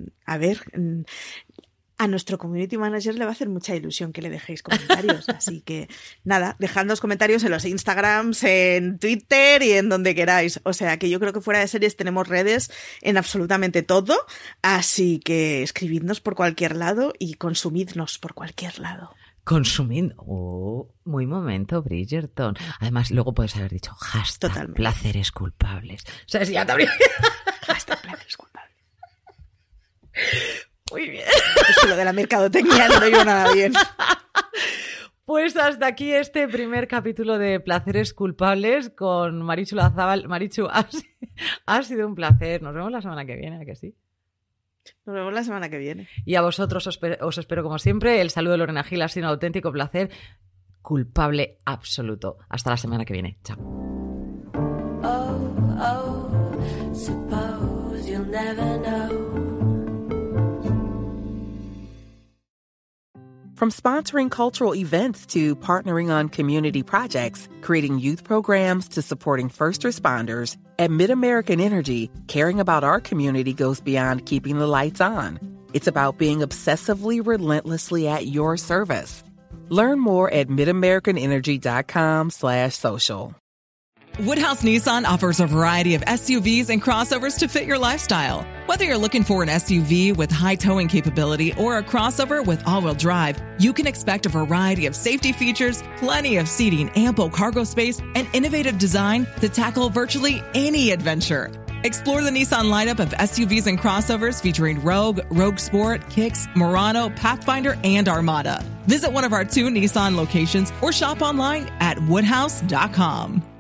A nuestro community manager le va a hacer mucha ilusión que le dejéis comentarios, así que nada, dejadnos comentarios en los Instagrams, en Twitter y en donde queráis. O sea que yo creo que Fuera de Series tenemos redes en absolutamente todo, así que escribidnos por cualquier lado y consumidnos por cualquier lado. Muy momento, Bridgerton. Además, luego puedes haber dicho hashtag placeres culpables. O sea, si ya te habría... Hashtag placeres culpables. Muy bien. Es que lo de la mercadotecnia no iba nada bien. Pues hasta aquí este primer capítulo de Placeres Culpables con Marichu Lazábal. Marichu, ha sido un placer. Nos vemos la semana que viene, ¿a que sí? Nos vemos la semana que viene. Y a vosotros os espero como siempre. El saludo de Lorena Gil ha sido un auténtico placer. Culpable absoluto. Hasta la semana que viene. Chao. Suppose you'll never know. From sponsoring cultural events to partnering on community projects, creating youth programs to supporting first responders, at MidAmerican Energy, caring about our community goes beyond keeping the lights on. It's about being obsessively relentlessly at your service. Learn more at midamericanenergy.com/social. Woodhouse Nissan offers a variety of SUVs and crossovers to fit your lifestyle. Whether you're looking for an SUV with high towing capability or a crossover with all-wheel drive, you can expect a variety of safety features, plenty of seating, ample cargo space, and innovative design to tackle virtually any adventure. Explore the Nissan lineup of SUVs and crossovers featuring Rogue, Rogue Sport, Kicks, Murano, Pathfinder, and Armada. Visit one of our 2 Nissan locations or shop online at woodhouse.com.